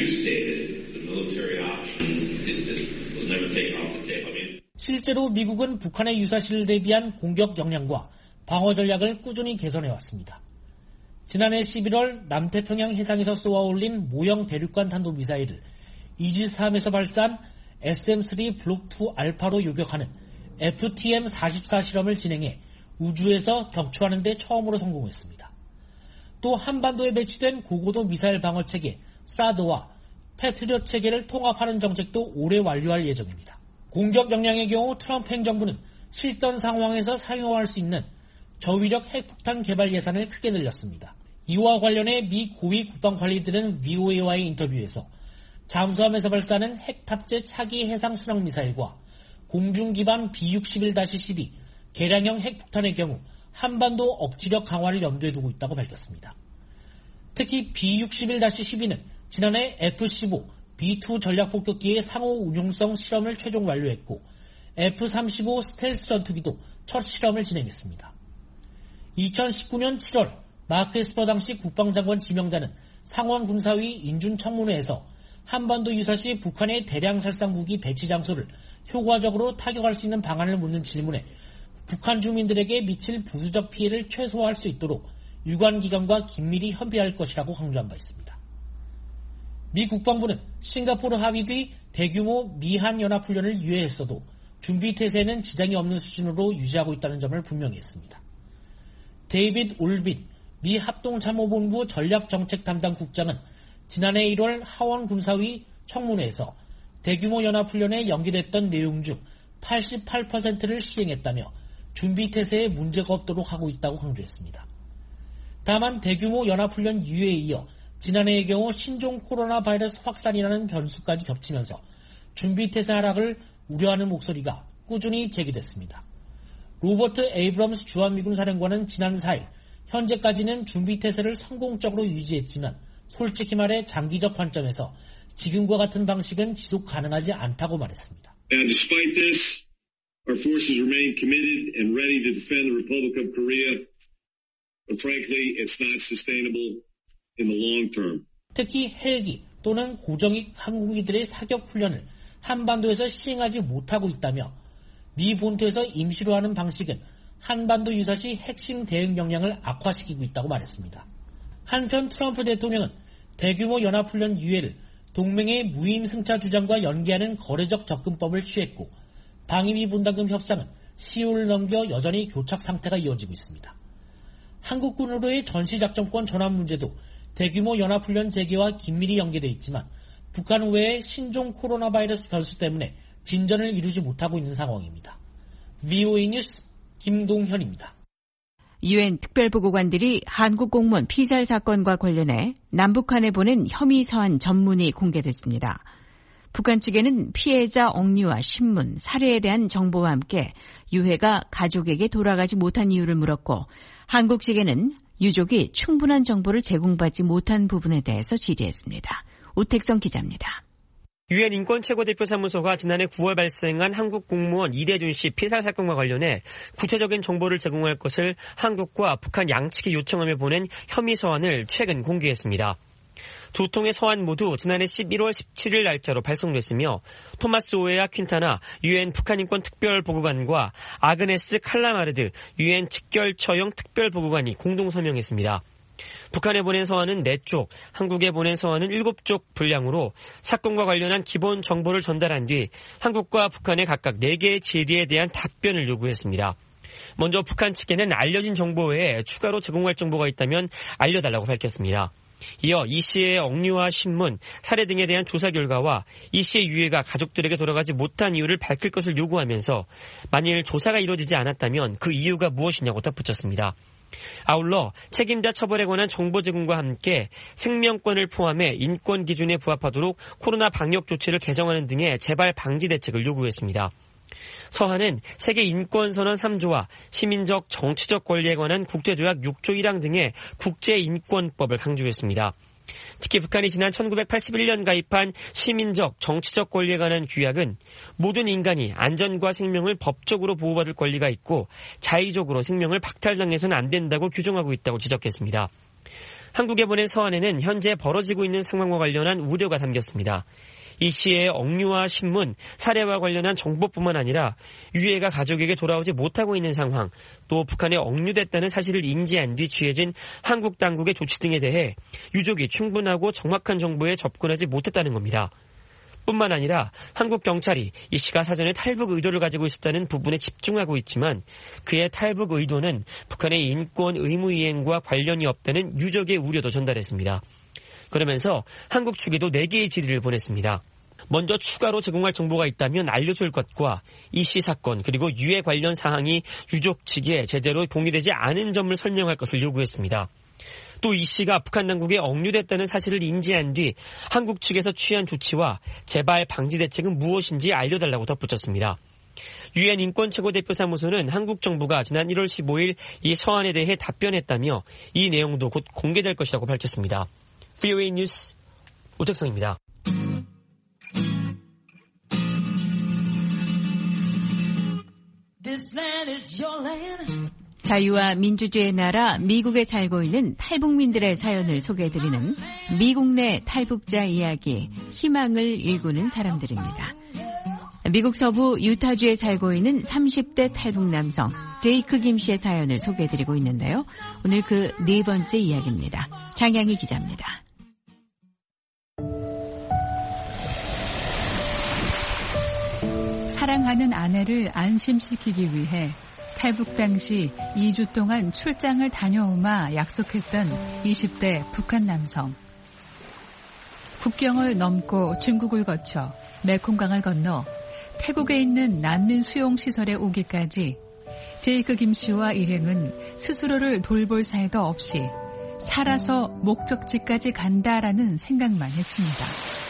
실제로 미국은 북한의 유사시를 대비한 공격 역량과 방어 전략을 꾸준히 개선해왔습니다. 지난해 십일월 남태평양 해상에서 쏘아 올린 모형 대륙간 탄도미사일을 이지스함에서 발사한 에스엠 쓰리 블록 투 알파로 요격하는 에프티엠 사십사 실험을 진행해 우주에서 격추하는 데 처음으로 성공했습니다. 또 한반도에 배치된 고고도 미사일 방어 체계 사드와 패트리엇 체계를 통합하는 정책도 올해 완료할 예정입니다. 공격 역량의 경우 트럼프 행정부는 실전 상황에서 사용할 수 있는 저위력 핵폭탄 개발 예산을 크게 늘렸습니다. 이와 관련해 미 고위 국방관리들은 브이오에이와의 인터뷰에서 잠수함에서 발사하는 핵 탑재 차기 해상 순항 미사일과 공중 기반 비 육십일 십이 개량형 핵폭탄의 경우 한반도 억지력 강화를 염두에 두고 있다고 밝혔습니다. 특히 비 육십일 십이는 지난해 에프 십오, 비 투 전략폭격기의 상호 운용성 실험을 최종 완료했고 에프 삼십오 스텔스 전투기도 첫 실험을 진행했습니다. 이천십구 년 칠월 마크 에스퍼 당시 국방장관 지명자는 상원군사위 인준청문회에서 한반도 유사시 북한의 대량 살상 무기 배치 장소를 효과적으로 타격할 수 있는 방안을 묻는 질문에 북한 주민들에게 미칠 부수적 피해를 최소화할 수 있도록 유관기관과 긴밀히 협의할 것이라고 강조한 바 있습니다. 미 국방부는 싱가포르 합의 뒤 대규모 미한 연합훈련을 유예했어도 준비태세에는 지장이 없는 수준으로 유지하고 있다는 점을 분명히 했습니다. 데이빗 올빈 미 합동참모본부 전략정책 담당 국장은 지난해 일월 하원군사위 청문회에서 대규모 연합훈련에 연기됐던 내용 중 팔십팔 퍼센트를 시행했다며 준비태세에 문제가 없도록 하고 있다고 강조했습니다. 다만 대규모 연합훈련 유예에 이어 지난해의 경우 신종 코로나 바이러스 확산이라는 변수까지 겹치면서 준비태세 하락을 우려하는 목소리가 꾸준히 제기됐습니다. 로버트 에이브럼스 주한미군 사령관은 지난 사일 현재까지는 준비태세를 성공적으로 유지했지만 솔직히 말해 장기적 관점에서 지금과 같은 방식은 지속 가능하지 않다고 말했습니다. Despite this, our forces remain committed and ready to defend the Republic of Korea. But frankly, it's not sustainable in the long term. 특히 헬기 또는 고정익 항공기들의 사격 훈련을 한반도에서 시행하지 못하고 있다며 미 본토에서 임시로 하는 방식은 한반도 유사시 핵심 대응 역량을 악화시키고 있다고 말했습니다. 한편 트럼프 대통령은 대규모 연합훈련 유예를 동맹의 무임 승차 주장과 연계하는 거래적 접근법을 취했고 방위비 분담금 협상은 시효를 넘겨 여전히 교착 상태가 이어지고 있습니다. 한국군으로의 전시작전권 전환 문제도 대규모 연합훈련 재개와 긴밀히 연계되어 있지만 북한 외의 신종 코로나 바이러스 변수 때문에 진전을 이루지 못하고 있는 상황입니다. 브이오에이 뉴스 김동현입니다. 유엔 특별보고관들이 한국 공무원 피살 사건과 관련해 남북한에 보낸 혐의 서한 전문이 공개됐습니다. 북한 측에는 피해자 억류와 신문, 사례에 대한 정보와 함께 유해가 가족에게 돌아가지 못한 이유를 물었고 한국 측에는 유족이 충분한 정보를 제공받지 못한 부분에 대해서 질의했습니다. 우택성 기자입니다. 유엔 인권최고대표사무소가 지난해 구월 발생한 한국 공무원 이대준 씨 피살 사건과 관련해 구체적인 정보를 제공할 것을 한국과 북한 양측에 요청하며 보낸 혐의 서한을 최근 공개했습니다. 두 통의 서한 모두 지난해 십일월 십칠일 날짜로 발송됐으며 토마스 오에아 퀸타나 유엔 북한인권 특별보고관과 아그네스 칼라마르드 유엔 직결처형 특별보고관이 공동 서명했습니다. 북한에 보낸 서한은 네 쪽, 한국에 보낸 서한은 일곱 쪽 분량으로 사건과 관련한 기본 정보를 전달한 뒤 한국과 북한에 각각 네 개의 질의에 대한 답변을 요구했습니다. 먼저 북한 측에는 알려진 정보 외에 추가로 제공할 정보가 있다면 알려달라고 밝혔습니다. 이어 이 씨의 억류와 신문, 살해 등에 대한 조사 결과와 이 씨의 유해가 가족들에게 돌아가지 못한 이유를 밝힐 것을 요구하면서 만일 조사가 이루어지지 않았다면 그 이유가 무엇이냐고 덧붙였습니다. 아울러 책임자 처벌에 관한 정보 제공과 함께 생명권을 포함해 인권 기준에 부합하도록 코로나 방역 조치를 개정하는 등의 재발 방지 대책을 요구했습니다. 서한은 세계 인권선언 삼 조와 시민적 정치적 권리에 관한 국제조약 육 조 일 항 등의 국제인권법을 강조했습니다. 특히 북한이 지난 천구백팔십일 년 가입한 시민적 정치적 권리에 관한 규약은 모든 인간이 안전과 생명을 법적으로 보호받을 권리가 있고 자의적으로 생명을 박탈당해서는 안 된다고 규정하고 있다고 지적했습니다. 한국에 보낸 서한에는 현재 벌어지고 있는 상황과 관련한 우려가 담겼습니다. 이 씨의 억류와 신문, 살해와 관련한 정보뿐만 아니라 유해가 가족에게 돌아오지 못하고 있는 상황, 또 북한에 억류됐다는 사실을 인지한 뒤 취해진 한국 당국의 조치 등에 대해 유족이 충분하고 정확한 정보에 접근하지 못했다는 겁니다. 뿐만 아니라 한국 경찰이 이 씨가 사전에 탈북 의도를 가지고 있었다는 부분에 집중하고 있지만 그의 탈북 의도는 북한의 인권 의무 이행과 관련이 없다는 유족의 우려도 전달했습니다. 그러면서 한국 측에도 네 개의 질의를 보냈습니다. 먼저 추가로 제공할 정보가 있다면 알려줄 것과 이 씨 사건 그리고 유해 관련 사항이 유족 측에 제대로 공개되지 않은 점을 설명할 것을 요구했습니다. 또 이 씨가 북한 당국에 억류됐다는 사실을 인지한 뒤 한국 측에서 취한 조치와 재발 방지 대책은 무엇인지 알려달라고 덧붙였습니다. 유엔 인권최고대표사무소는 한국 정부가 지난 일월 십오일 이 서한에 대해 답변했다며 이 내용도 곧 공개될 것이라고 밝혔습니다. 브이오에이 뉴스 오택성입니다. 자유와 민주주의의 나라 미국에 살고 있는 탈북민들의 사연을 소개해드리는 미국 내 탈북자 이야기, 희망을 일구는 사람들입니다. 미국 서부 유타주에 살고 있는 삼십 대 탈북 남성 제이크 김 씨의 사연을 소개해드리고 있는데요. 오늘 그 네 번째 이야기입니다. 장양희 기자입니다. 사랑하는 아내를 안심시키기 위해 탈북 당시 이 주 동안 출장을 다녀오마 약속했던 이십 대 북한 남성. 국경을 넘고 중국을 거쳐 메콩강을 건너 태국에 있는 난민 수용시설에 오기까지 제이크 김 씨와 일행은 스스로를 돌볼 사이도 없이 살아서 목적지까지 간다라는 생각만 했습니다.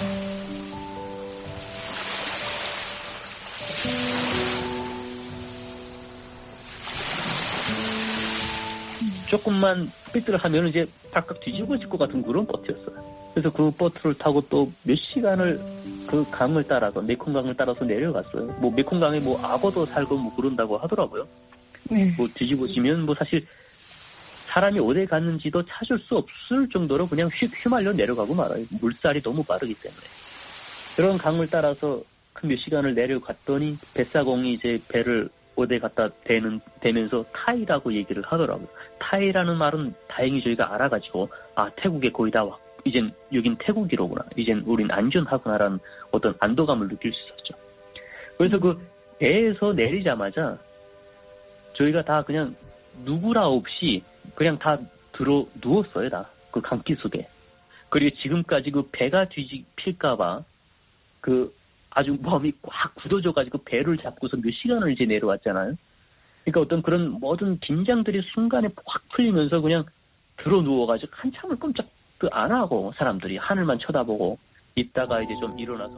조금만 삐뚤어 하면 이제 발칵 뒤집어질 것 같은 그런 보트였어요. 그래서 그 보트를 타고 또 몇 시간을 그 강을 따라서, 메콩강을 따라서 내려갔어요. 뭐 메콩강에 뭐 악어도 살고 뭐 그런다고 하더라고요. 네. 뭐 뒤집어지면 뭐 사실 사람이 어디 갔는지도 찾을 수 없을 정도로 그냥 휘, 휘말려 내려가고 말아요. 물살이 너무 빠르기 때문에. 그런 강을 따라서 그 몇 시간을 내려갔더니 뱃사공이 이제 배를 어디 갖다 대는, 대면서 타이라고 얘기를 하더라고요. 타이라는 말은 다행히 저희가 알아가지고, 아, 태국에 거의 다 왔, 이젠 여긴 태국이로구나. 이젠 우린 안전하구나라는 어떤 안도감을 느낄 수 있었죠. 그래서 그 배에서 내리자마자 저희가 다 그냥 누구라 없이 그냥 다 들어 누웠어요, 다. 그 강기 속에. 그리고 지금까지 그 배가 뒤집힐까봐 그 아주 몸이 꽉 굳어져가지고 배를 잡고서 몇 시간을 이제 내려왔잖아요. 그러니까 어떤 그런 모든 긴장들이 순간에 확 풀리면서 그냥 들어 누워가지고 한참을 꼼짝 안 하고 사람들이 하늘만 쳐다보고 있다가 이제 좀 일어나서.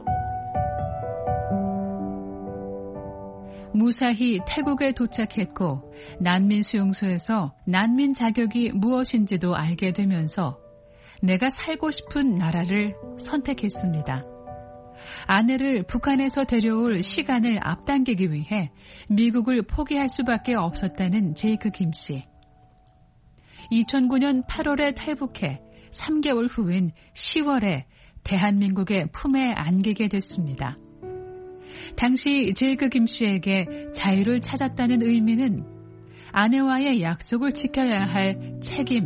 무사히 태국에 도착했고 난민 수용소에서 난민 자격이 무엇인지도 알게 되면서 내가 살고 싶은 나라를 선택했습니다. 아내를 북한에서 데려올 시간을 앞당기기 위해 미국을 포기할 수밖에 없었다는 제이크 김 씨. 이천구 년 팔월에 탈북해 삼 개월 후인 시월에 대한민국의 품에 안기게 됐습니다. 당시 제이크 김 씨에게 자유를 찾았다는 의미는 아내와의 약속을 지켜야 할 책임, 그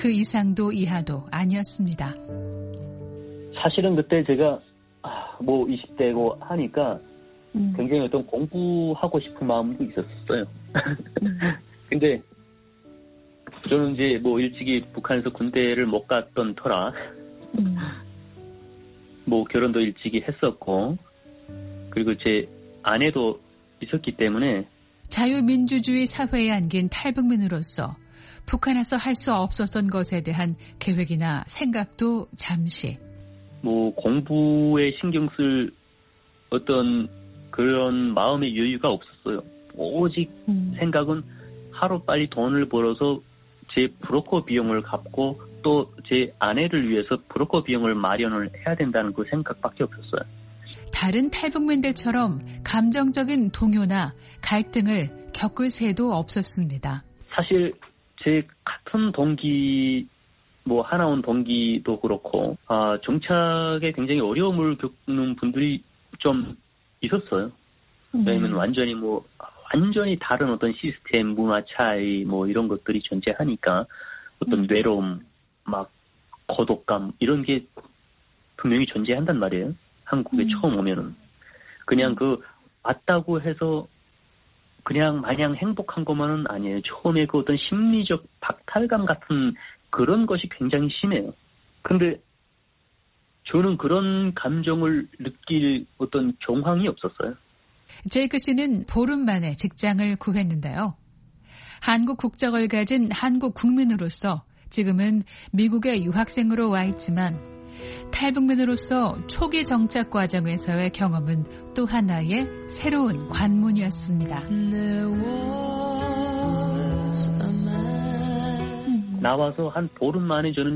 그 이상도 이하도 아니었습니다. 사실은 그때 제가 뭐 이십 대고 하니까 음. 굉장히 어떤 공부하고 싶은 마음도 있었어요. 음. 근데 저는 이제 뭐 일찍이 북한에서 군대를 못 갔던 터라 음. 뭐 결혼도 일찍이 했었고 그리고 제 아내도 있었기 때문에 자유민주주의 사회에 안긴 탈북민으로서 북한에서 할 수 없었던 것에 대한 계획이나 생각도 잠시 뭐 공부에 신경 쓸 어떤 그런 마음의 여유가 없었어요. 오직 음. 생각은 하루빨리 돈을 벌어서 제 브로커 비용을 갚고 또 제 아내를 위해서 브로커 비용을 마련을 해야 된다는 그 생각밖에 없었어요. 다른 탈북민들처럼 감정적인 동요나 갈등을 겪을 새도 없었습니다. 사실 제 같은 동기 뭐 하나원 동기도 그렇고 아, 정착에 굉장히 어려움을 겪는 분들이 좀 있었어요. 음. 왜냐하면 완전히 뭐 완전히 다른 어떤 시스템, 문화 차이 뭐 이런 것들이 존재하니까 어떤 음. 외로움, 막 고독감 이런 게 분명히 존재한단 말이에요. 한국에 음. 처음 오면은 그냥 그 왔다고 해서 그냥 마냥 행복한 것만은 아니에요. 처음에 그 어떤 심리적 박탈감 같은 그런 것이 굉장히 심해요. 근데 저는 그런 감정을 느낄 어떤 경황이 없었어요. 제이크 씨는 보름 만에 직장을 구했는데요. 한국 국적을 가진 한국 국민으로서 지금은 미국에 유학생으로 와 있지만 탈북민으로서 초기 정착 과정에서의 경험은 또 하나의 새로운 관문이었습니다. 나와서 한 보름 만에 저는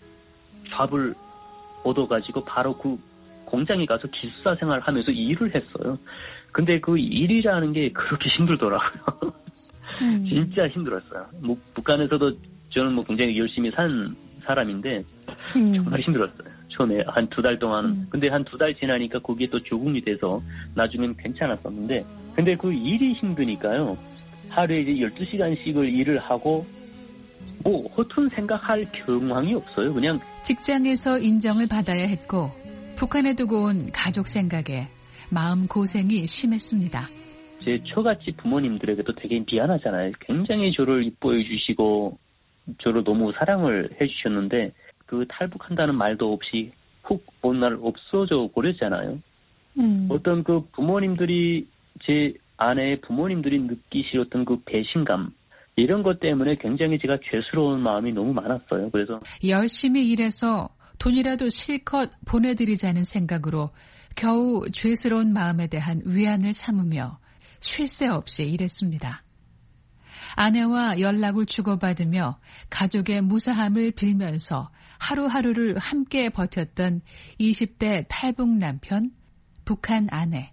잡을 얻어가지고 바로 그 공장에 가서 기숙사 생활을 하면서 일을 했어요. 근데 그 일이라는 게 그렇게 힘들더라고요. 음. 진짜 힘들었어요. 뭐 북한에서도 저는 뭐 굉장히 열심히 산 사람인데 음. 정말 힘들었어요. 처음에 한 두 달 동안은. 음. 근데 한 두 달 지나니까 거기에 또 적응이 돼서 나중엔 괜찮았었는데 근데 그 일이 힘드니까요. 하루에 이제 열두 시간씩을 일을 하고 뭐 허튼 생각할 경황이 없어요. 그냥 직장에서 인정을 받아야 했고 북한에 두고 온 가족 생각에 마음 고생이 심했습니다. 제 처갓집 부모님들에게도 되게 미안하잖아요. 굉장히 저를 이뻐해 주시고 저를 너무 사랑을 해주셨는데 그 탈북한다는 말도 없이 훅 어느 날 없어져 버렸잖아요. 음. 어떤 그 부모님들이 제 아내의 부모님들이 느끼시었던 그 배신감 이런 것 때문에 굉장히 제가 죄스러운 마음이 너무 많았어요. 그래서 열심히 일해서 돈이라도 실컷 보내드리자는 생각으로 겨우 죄스러운 마음에 대한 위안을 삼으며 쉴 새 없이 일했습니다. 아내와 연락을 주고받으며 가족의 무사함을 빌면서 하루하루를 함께 버텼던 이십 대 탈북 남편, 북한 아내.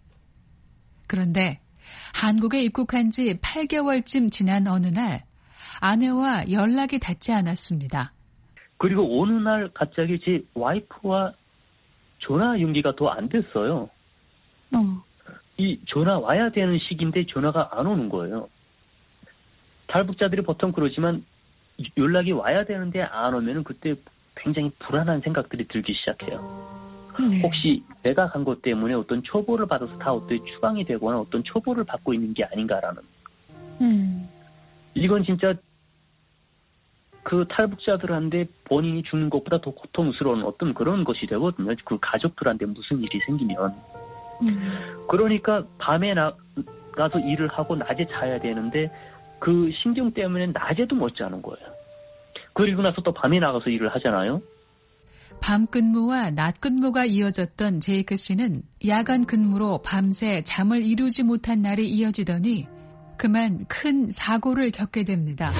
그런데 한국에 입국한 지 팔 개월쯤 지난 어느 날 아내와 연락이 닿지 않았습니다. 그리고 어느 날 갑자기 제 와이프와 전화 연기가 더 안 됐어요. 어. 이 전화 와야 되는 시기인데 전화가 안 오는 거예요. 탈북자들이 보통 그러지만 연락이 와야 되는데 안 오면 그때 굉장히 불안한 생각들이 들기 시작해요. 네. 혹시 내가 간 것 때문에 어떤 처벌을 받아서 다 어떻게 추방이 되거나 어떤 처벌을 받고 있는 게 아닌가라는. 음. 이건 진짜 그 탈북자들한테 본인이 죽는 것보다 더 고통스러운 어떤 그런 것이 되거든요. 그 가족들한테 무슨 일이 생기면. 음. 그러니까 밤에 나가서 일을 하고 낮에 자야 되는데 그 신경 때문에 낮에도 못 자는 거예요. 그리고 나서 또 밤에 나가서 일을 하잖아요. 밤 근무와 낮 근무가 이어졌던 제이크 씨는 야간 근무로 밤새 잠을 이루지 못한 날이 이어지더니 그만 큰 사고를 겪게 됩니다.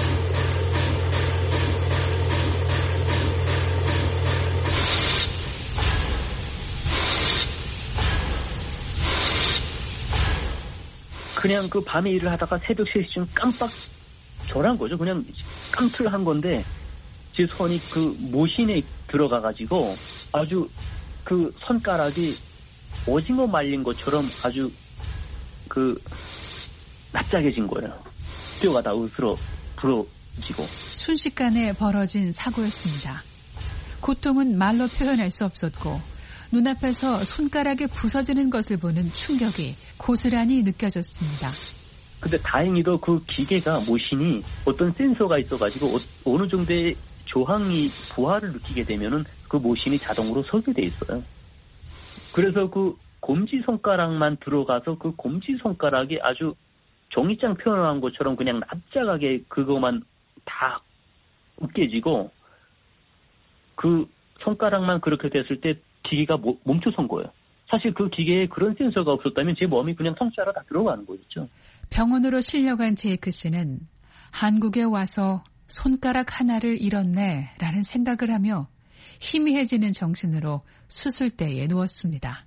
그냥 그 밤에 일을 하다가 새벽 세 시쯤 깜빡 졸한 거죠. 그냥 깜틀한 건데 제 손이 그 모신에 들어가가지고 아주 그 손가락이 오징어 말린 것처럼 아주 그 납작해진 거예요. 뼈가 다 으스러 불어 지고. 순식간에 벌어진 사고였습니다. 고통은 말로 표현할 수 없었고 눈앞에서 손가락이 부서지는 것을 보는 충격이 고스란히 느껴졌습니다. 근데 다행히도 그 기계가 모신이 어떤 센서가 있어가지고 어느 정도의 조항이 부하를 느끼게 되면은 그 모신이 자동으로 설계돼 있어요. 그래서 그 검지손가락만 들어가서 그 검지손가락이 아주 종이장 표현한 것처럼 그냥 납작하게 그것만 다 으깨지고 그 손가락만 그렇게 됐을 때 기계가 멈춰선 거예요. 사실 그 기계에 그런 센서가 없었다면 제 몸이 그냥 통째로 다 들어가는 거였죠. 병원으로 실려간 제이크 씨는 한국에 와서 손가락 하나를 잃었네 라는 생각을 하며 희미해지는 정신으로 수술대에 누웠습니다.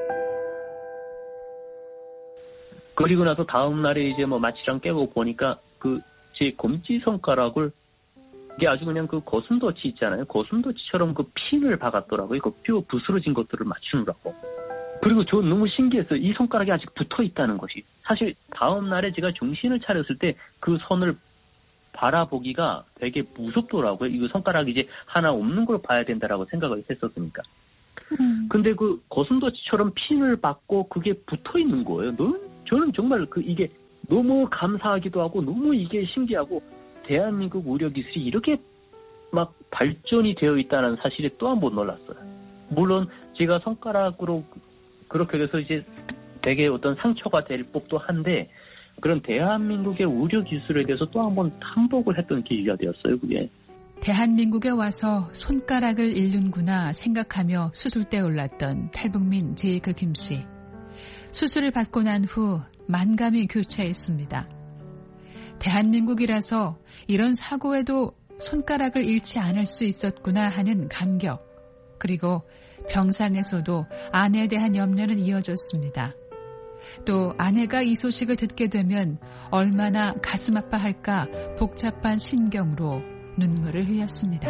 그리고 나서 다음 날에 이제 뭐 마취랑 깨고 보니까 그 제 검지손가락을 이게 아주 그냥 그 고슴도치 있잖아요. 고슴도치처럼 그 핀을 박았더라고요. 그 뼈 부스러진 것들을 맞추느라고. 그리고 저 너무 신기했어요. 이 손가락이 아직 붙어 있다는 것이. 사실 다음 날에 제가 정신을 차렸을 때 그 손을 바라보기가 되게 무섭더라고요. 이거 손가락이 이제 하나 없는 걸 봐야 된다라고 생각을 했었으니까. 음. 근데 그 고슴도치처럼 핀을 박고 그게 붙어 있는 거예요. 너무, 저는 정말 그 이게 너무 감사하기도 하고 너무 이게 신기하고 대한민국 의료기술이 이렇게 막 발전이 되어 있다는 사실에 또 한 번 놀랐어요. 물론 제가 손가락으로 그렇게 돼서 이제 되게 어떤 상처가 될 법도 한데 그런 대한민국의 의료기술에 대해서 또 한 번 탐복을 했던 계기가 되었어요. 그게. 대한민국에 와서 손가락을 잃는구나 생각하며 수술대에 올랐던 탈북민 제이크 김 씨. 수술을 받고 난 후 만감이 교차했습니다. 대한민국이라서 이런 사고에도 손가락을 잃지 않을 수 있었구나 하는 감격. 그리고 병상에서도 아내에 대한 염려는 이어졌습니다. 또 아내가 이 소식을 듣게 되면 얼마나 가슴 아파할까 복잡한 심경으로 눈물을 흘렸습니다.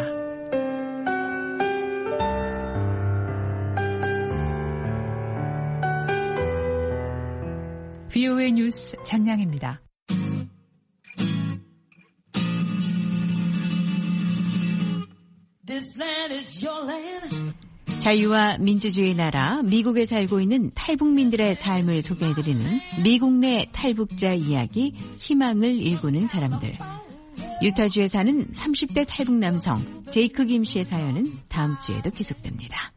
브이오에이 뉴스 장량입니다. 자유와 민주주의 나라 미국에 살고 있는 탈북민들의 삶을 소개해드리는 미국 내 탈북자 이야기, 희망을 일구는 사람들. 유타주에 사는 삼십 대 탈북 남성 제이크 김 씨의 사연은 다음 주에도 계속됩니다.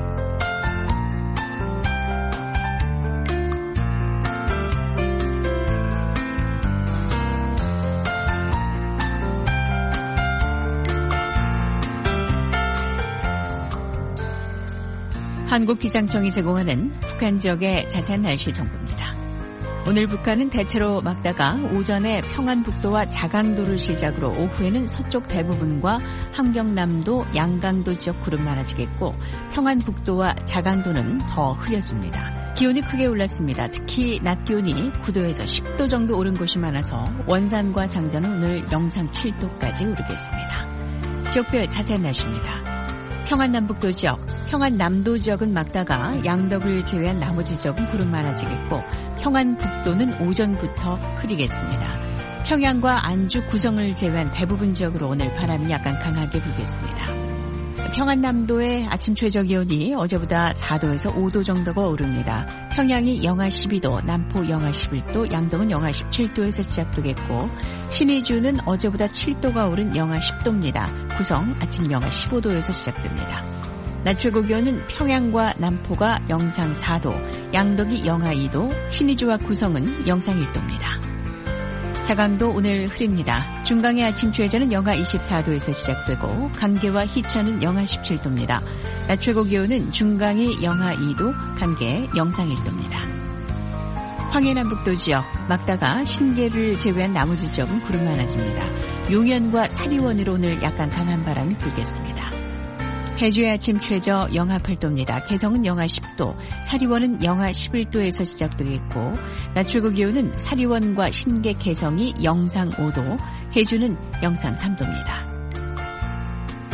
한국기상청이 제공하는 북한 지역의 자세한 날씨 정보입니다. 오늘 북한은 대체로 맑다가 오전에 평안북도와 자강도를 시작으로 오후에는 서쪽 대부분과 함경남도, 양강도 지역 구름 많아지겠고 평안북도와 자강도는 더 흐려집니다. 기온이 크게 올랐습니다. 특히 낮 기온이 구 도에서 십 도 정도 오른 곳이 많아서 원산과 장전은 오늘 영상 칠 도까지 오르겠습니다. 지역별 자세한 날씨입니다. 평안남북도 지역, 평안남도 지역은 맑다가 양덕을 제외한 나머지 지역은 구름 많아지겠고 평안북도는 오전부터 흐리겠습니다. 평양과 안주, 구성을 제외한 대부분 지역으로 오늘 바람이 약간 강하게 불겠습니다. 평안남도의 아침 최저 기온이 어제보다 사 도에서 오 도 정도가 오릅니다. 평양이 영하 십이 도, 남포 영하 십일 도, 양동은 영하 십칠 도에서 시작되겠고 신의주는 어제보다 칠 도가 오른 영하 십 도입니다. 구성 아침 영하 십오 도에서 시작됩니다. 낮 최고 기온은 평양과 남포가 영상 사 도, 양덕이 영하 이 도, 신의주와 구성은 영상 일 도입니다. 자강도 오늘 흐립니다. 중강의 아침 최저는 영하 이십사 도에서 시작되고 간계와 희천은 영하 십칠 도입니다. 낮 최고 기온은 중강이 영하 이 도, 간계 영상 일 도입니다. 황해남북도 지역, 맑다가 신계를 제외한 나머지 지역은 구름 많아집니다. 용현과 사리원으로 오늘 약간 강한 바람이 불겠습니다. 해주의 아침 최저 영하 팔 도입니다. 개성은 영하 십 도, 사리원은 영하 십일 도에서 시작되겠고 낮 최고 기온은 사리원과 신계, 개성이 영상 오 도, 해주는 영상 삼 도입니다.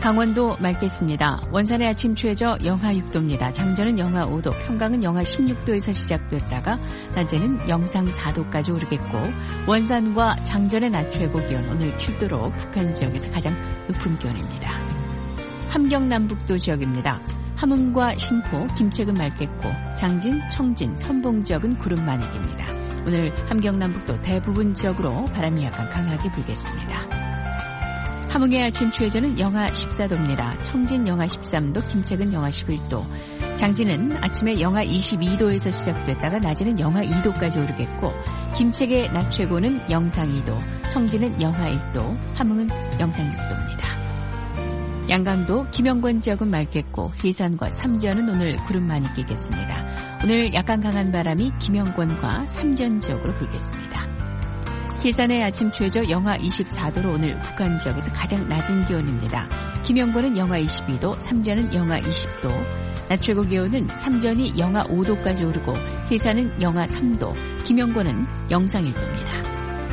강원도 맑겠습니다. 원산의 아침 최저 영하 육 도입니다. 장전은 영하 오 도, 평강은 영하 십육 도에서 시작됐다가 낮에는 영상 사 도까지 오르겠고 원산과 장전의 낮 최고 기온 오늘 칠 도로 북한 지역에서 가장 높은 기온입니다. 함경 남북도 지역입니다. 함흥과 신포, 김책은 맑겠고 장진, 청진, 선봉 지역은 구름 많이 깁니다. 오늘 함경 남북도 대부분 지역으로 바람이 약간 강하게 불겠습니다. 함흥의 아침 최저는 영하 십사 도입니다. 청진 영하 십삼 도, 김책은 영하 십일 도, 장진은 아침에 영하 이십이 도에서 시작됐다가 낮에는 영하 이 도까지 오르겠고 김책의 낮 최고는 영상 이 도, 청진은 영하 일 도, 함흥은 영상 육 도입니다. 양강도, 김영권 지역은 맑겠고 해산과 삼전은 오늘 구름 많이 끼겠습니다. 오늘 약간 강한 바람이 김영권과 삼전 지역으로 불겠습니다. 해산의 아침 최저 영하 이십사 도로 오늘 북한 지역에서 가장 낮은 기온입니다. 김영권은 영하 이십이 도, 삼전은 영하 이십 도, 낮 최고 기온은 삼전이 영하 오 도까지 오르고 해산은 영하 삼 도, 김영권은 영상 일 도입니다.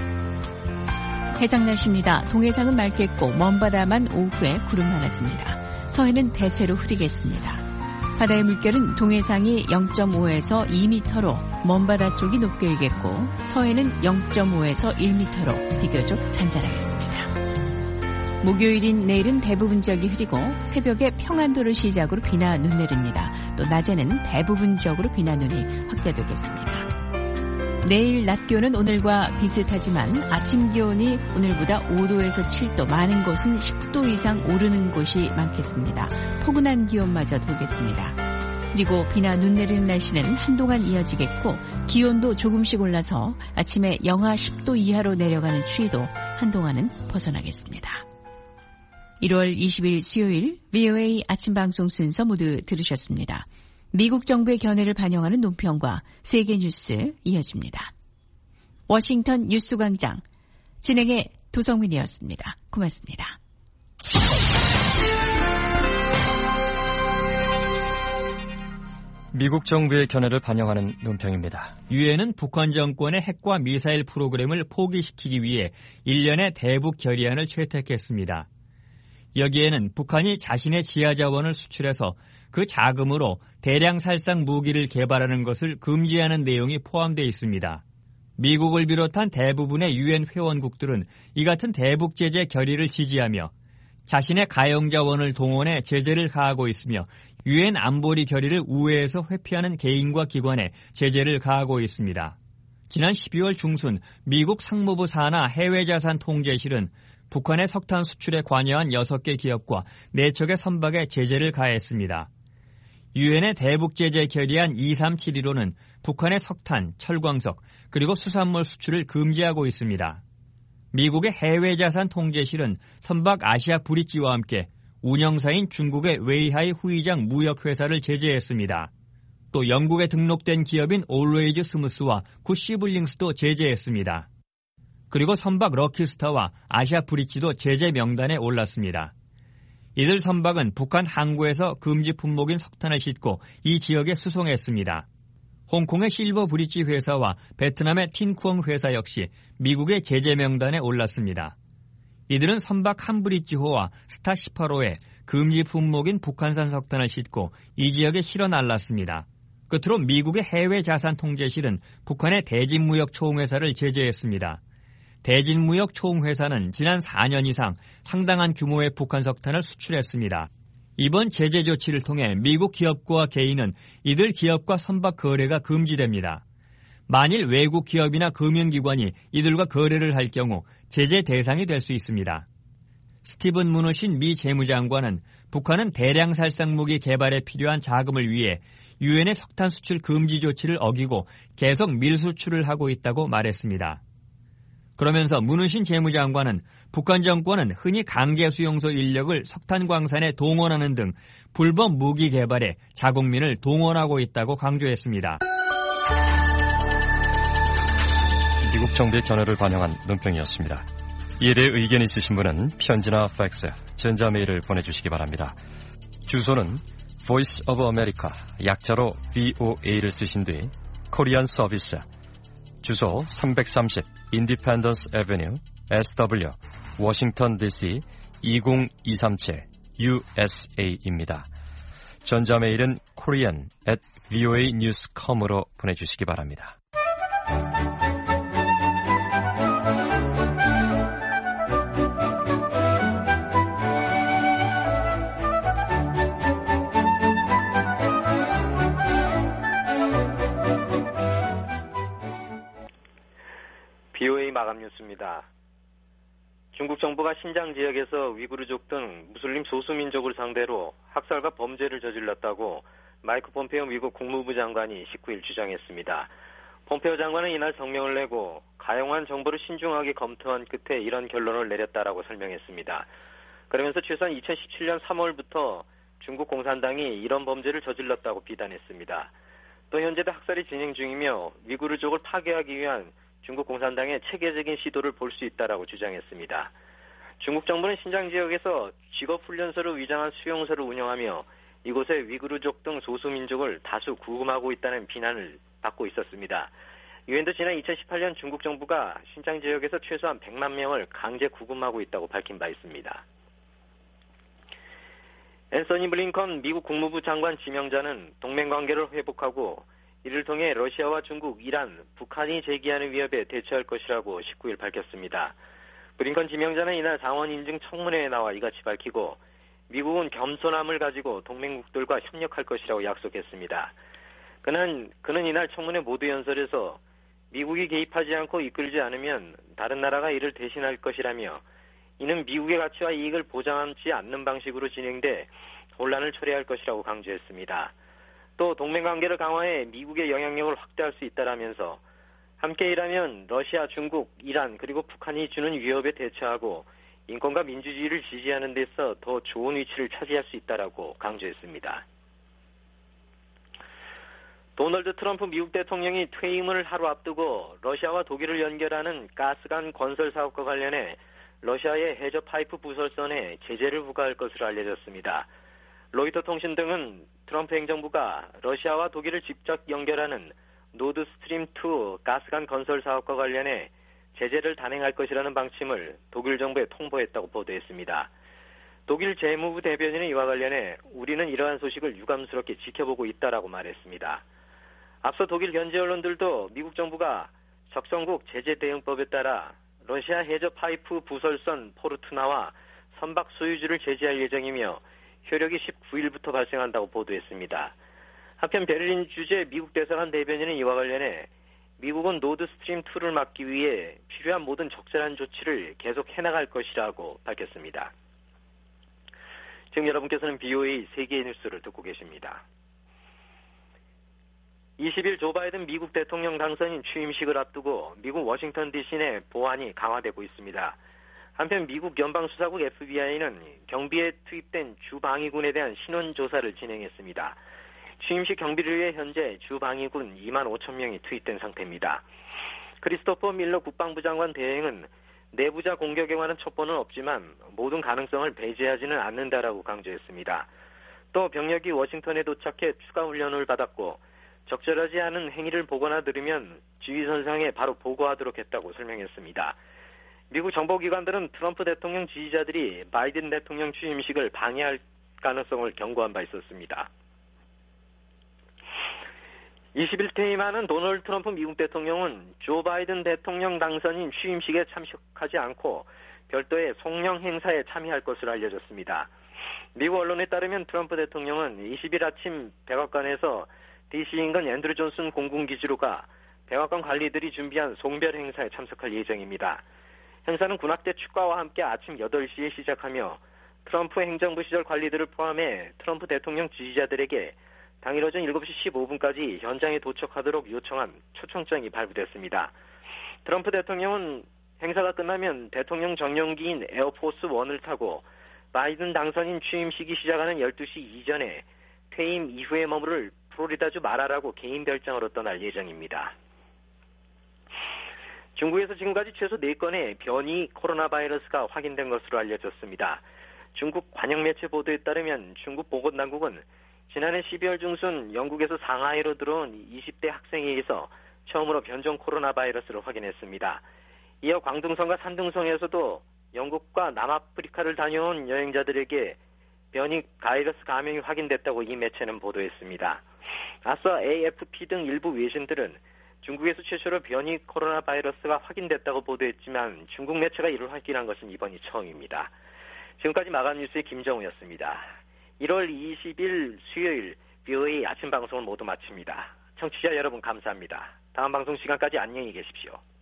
해상 날씨입니다. 동해상은 맑겠고 먼바다만 오후에 구름 많아집니다. 서해는 대체로 흐리겠습니다. 바다의 물결은 동해상이 영 점 오에서 이 미터로 먼바다 쪽이 높게 일겠고 서해는 영 점 오에서 일 미터로 비교적 잔잔하겠습니다. 목요일인 내일은 대부분 지역이 흐리고 새벽에 평안도를 시작으로 비나 눈 내립니다. 또 낮에는 대부분 지역으로 비나 눈이 확대되겠습니다. 내일 낮 기온은 오늘과 비슷하지만 아침 기온이 오늘보다 오 도에서 칠 도, 많은 곳은 십 도 이상 오르는 곳이 많겠습니다. 포근한 기온마저 돌겠습니다. 그리고 비나 눈 내리는 날씨는 한동안 이어지겠고 기온도 조금씩 올라서 아침에 영하 십 도 이하로 내려가는 추위도 한동안은 벗어나겠습니다. 일월 이십일 수요일 브이오에이 아침 방송 순서 모두 들으셨습니다. 미국 정부의 견해를 반영하는 논평과 세계 뉴스 이어집니다. 워싱턴 뉴스광장 진행의 도성민이었습니다. 고맙습니다. 미국 정부의 견해를 반영하는 논평입니다. 유엔은 북한 정권의 핵과 미사일 프로그램을 포기시키기 위해 일련의 대북 결의안을 채택했습니다. 여기에는 북한이 자신의 지하 자원을 수출해서 그 자금으로 대량 살상 무기를 개발하는 것을 금지하는 내용이 포함되어 있습니다. 미국을 비롯한 대부분의 유엔 회원국들은 이 같은 대북 제재 결의를 지지하며 자신의 가용 자원을 동원해 제재를 가하고 있으며 유엔 안보리 결의를 우회해서 회피하는 개인과 기관에 제재를 가하고 있습니다. 지난 십이월 중순 미국 상무부 산하 해외자산 통제실은 북한의 석탄 수출에 관여한 여섯 개 기업과 네 척의 선박에 제재를 가했습니다. 유엔의 대북 제재 결의안 이삼칠이로는 북한의 석탄, 철광석, 그리고 수산물 수출을 금지하고 있습니다. 미국의 해외자산 통제실은 선박 아시아 브릿지와 함께 운영사인 중국의 웨이하이 후이장 무역회사를 제재했습니다. 또 영국에 등록된 기업인 올웨이즈 스무스와 굿시블링스도 제재했습니다. 그리고 선박 럭키스타와 아시아 브릿지도 제재 명단에 올랐습니다. 이들 선박은 북한 항구에서 금지 품목인 석탄을 싣고 이 지역에 수송했습니다. 홍콩의 실버 브릿지 회사와 베트남의 틴쿠엉 회사 역시 미국의 제재 명단에 올랐습니다. 이들은 선박 한브릿지호와 스타 십팔 호에 금지 품목인 북한산 석탄을 싣고 이 지역에 실어 날랐습니다. 끝으로 미국의 해외자산통제실은 북한의 대진무역총회사를 제재했습니다. 대진무역총회사는 지난 사 년 이상 상당한 규모의 북한 석탄을 수출했습니다. 이번 제재 조치를 통해 미국 기업과 개인은 이들 기업과 선박 거래가 금지됩니다. 만일 외국 기업이나 금융기관이 이들과 거래를 할 경우 제재 대상이 될 수 있습니다. 스티븐 무누신 미 재무장관은 북한은 대량 살상무기 개발에 필요한 자금을 위해 유엔의 석탄 수출 금지 조치를 어기고 계속 밀수출을 하고 있다고 말했습니다. 그러면서 무누신 재무장관은 북한 정권은 흔히 강제 수용소 인력을 석탄 광산에 동원하는 등 불법 무기 개발에 자국민을 동원하고 있다고 강조했습니다. 미국 정부의 견해를 반영한 논평이었습니다. 이에 대해 의견 있으신 분은 편지나 팩스, 전자메일을 보내주시기 바랍니다. 주소는 Voice of America, 약자로 브이오에이를 쓰신 뒤 코리안 서비스, 주소 삼백삼십 Independence Avenue, 에스더블유, 워싱턴 디씨 이공이삼칠 유에스에이입니다. 전자메일은 korean at voa news dot com으로 보내주시기 바랍니다. 비오에이 마감 뉴스입니다. 중국 정부가 신장 지역에서 위구르족 등 무슬림 소수민족을 상대로 학살과 범죄를 저질렀다고 마이크 폼페오 미국 국무부 장관이 십구 일 주장했습니다. 폼페오 장관은 이날 성명을 내고 가용한 정보를 신중하게 검토한 끝에 이런 결론을 내렸다라고 설명했습니다. 그러면서 최소한 이천십칠 년 삼월부터 중국 공산당이 이런 범죄를 저질렀다고 비난했습니다. 또 현재도 학살이 진행 중이며 위구르족을 파괴하기 위한 중국 공산당의 체계적인 시도를 볼 수 있다라고 주장했습니다. 중국 정부는 신장 지역에서 직업훈련소를 위장한 수용소를 운영하며 이곳에 위구르족 등 소수민족을 다수 구금하고 있다는 비난을 받고 있었습니다. 유엔도 지난 이천십팔 년 중국 정부가 신장 지역에서 최소한 백만 명을 강제 구금하고 있다고 밝힌 바 있습니다. 앤서니 블링컨 미국 국무부 장관 지명자는 동맹관계를 회복하고 이를 통해 러시아와 중국, 이란, 북한이 제기하는 위협에 대처할 것이라고 십구 일 밝혔습니다. 블링컨 지명자는 이날 상원 인증 청문회에 나와 이같이 밝히고 미국은 겸손함을 가지고 동맹국들과 협력할 것이라고 약속했습니다. 그는, 그는 이날 청문회 모두 연설에서 미국이 개입하지 않고 이끌지 않으면 다른 나라가 이를 대신할 것이라며 이는 미국의 가치와 이익을 보장하지 않는 방식으로 진행돼 혼란을 초래할 것이라고 강조했습니다. 또 동맹관계를 강화해 미국의 영향력을 확대할 수 있다라면서 함께 일하면 러시아, 중국, 이란 그리고 북한이 주는 위협에 대처하고 인권과 민주주의를 지지하는 데서 더 좋은 위치를 차지할 수 있다라고 강조했습니다. 도널드 트럼프 미국 대통령이 퇴임을 하루 앞두고 러시아와 독일을 연결하는 가스관 건설 사업과 관련해 러시아의 해저 파이프 부설선에 제재를 부과할 것으로 알려졌습니다. 로이터 통신 등은 트럼프 행정부가 러시아와 독일을 직접 연결하는 노드 스트림 투 가스관 건설 사업과 관련해 제재를 단행할 것이라는 방침을 독일 정부에 통보했다고 보도했습니다. 독일 재무부 대변인은 이와 관련해 우리는 이러한 소식을 유감스럽게 지켜보고 있다라고 말했습니다. 앞서 독일 현지 언론들도 미국 정부가 적성국 제재 대응법에 따라 러시아 해저 파이프 부설선 포르투나와 선박 소유주를 제재할 예정이며 효력이 십구 일부터 발생한다고 보도했습니다. 한편 베를린 주재 미국 대사관 대변인은 이와 관련해 미국은 노드 스트림 투를 막기 위해 필요한 모든 적절한 조치를 계속 해나갈 것이라고 밝혔습니다. 지금 여러분께서는 비오에이 세계의 뉴스를 듣고 계십니다. 이십 일 조 바이든 미국 대통령 당선인 취임식을 앞두고 미국 워싱턴 디씨 내 보안이 강화되고 있습니다. 한편 미국 연방수사국 에프비아이는 경비에 투입된 주방위군에 대한 신원 조사를 진행했습니다. 취임식 경비를 위해 현재 주방위군 이만 오천 명이 투입된 상태입니다. 크리스토퍼 밀러 국방부 장관 대행은 내부자 공격에 관한 첩보는 없지만 모든 가능성을 배제하지는 않는다라고 강조했습니다. 또 병력이 워싱턴에 도착해 추가 훈련을 받았고 적절하지 않은 행위를 보거나 들으면 지휘선상에 바로 보고하도록 했다고 설명했습니다. 미국 정보기관들은 트럼프 대통령 지지자들이 바이든 대통령 취임식을 방해할 가능성을 경고한 바 있었습니다. 이십 일 퇴임하는 도널드 트럼프 미국 대통령은 조 바이든 대통령 당선인 취임식에 참석하지 않고 별도의 송령 행사에 참여할 것으로 알려졌습니다. 미국 언론에 따르면 트럼프 대통령은 이십 일 아침 백악관에서 디씨 인근 앤드루 존슨 공군기지로 가 백악관 관리들이 준비한 송별 행사에 참석할 예정입니다. 행사는 군악대 축가와 함께 아침 여덟 시에 시작하며 트럼프 행정부 시절 관리들을 포함해 트럼프 대통령 지지자들에게 당일 오전 일곱 시 십오 분까지 현장에 도착하도록 요청한 초청장이 발부됐습니다. 트럼프 대통령은 행사가 끝나면 대통령 전용기인 에어포스 원을 타고 바이든 당선인 취임식이 시작하는 열두 시 이전에 퇴임 이후에 머무를 플로리다주 마라라고 개인 별장으로 떠날 예정입니다. 중국에서 지금까지 최소 네 건의 변이 코로나 바이러스가 확인된 것으로 알려졌습니다. 중국 관영 매체 보도에 따르면 중국 보건당국은 지난해 십이월 중순 영국에서 상하이로 들어온 이십 대 학생에 의해서 처음으로 변종 코로나 바이러스를 확인했습니다. 이어 광둥성과 산둥성에서도 영국과 남아프리카를 다녀온 여행자들에게 변이 바이러스 감염이 확인됐다고 이 매체는 보도했습니다. 앞서 에이에프피 등 일부 외신들은 중국에서 최초로 변이 코로나 바이러스가 확인됐다고 보도했지만 중국 매체가 이를 확인한 것은 이번이 처음입니다. 지금까지 마감 뉴스의 김정우였습니다. 일월 이십일 수요일 비오에이 아침 방송을 모두 마칩니다. 청취자 여러분 감사합니다. 다음 방송 시간까지 안녕히 계십시오.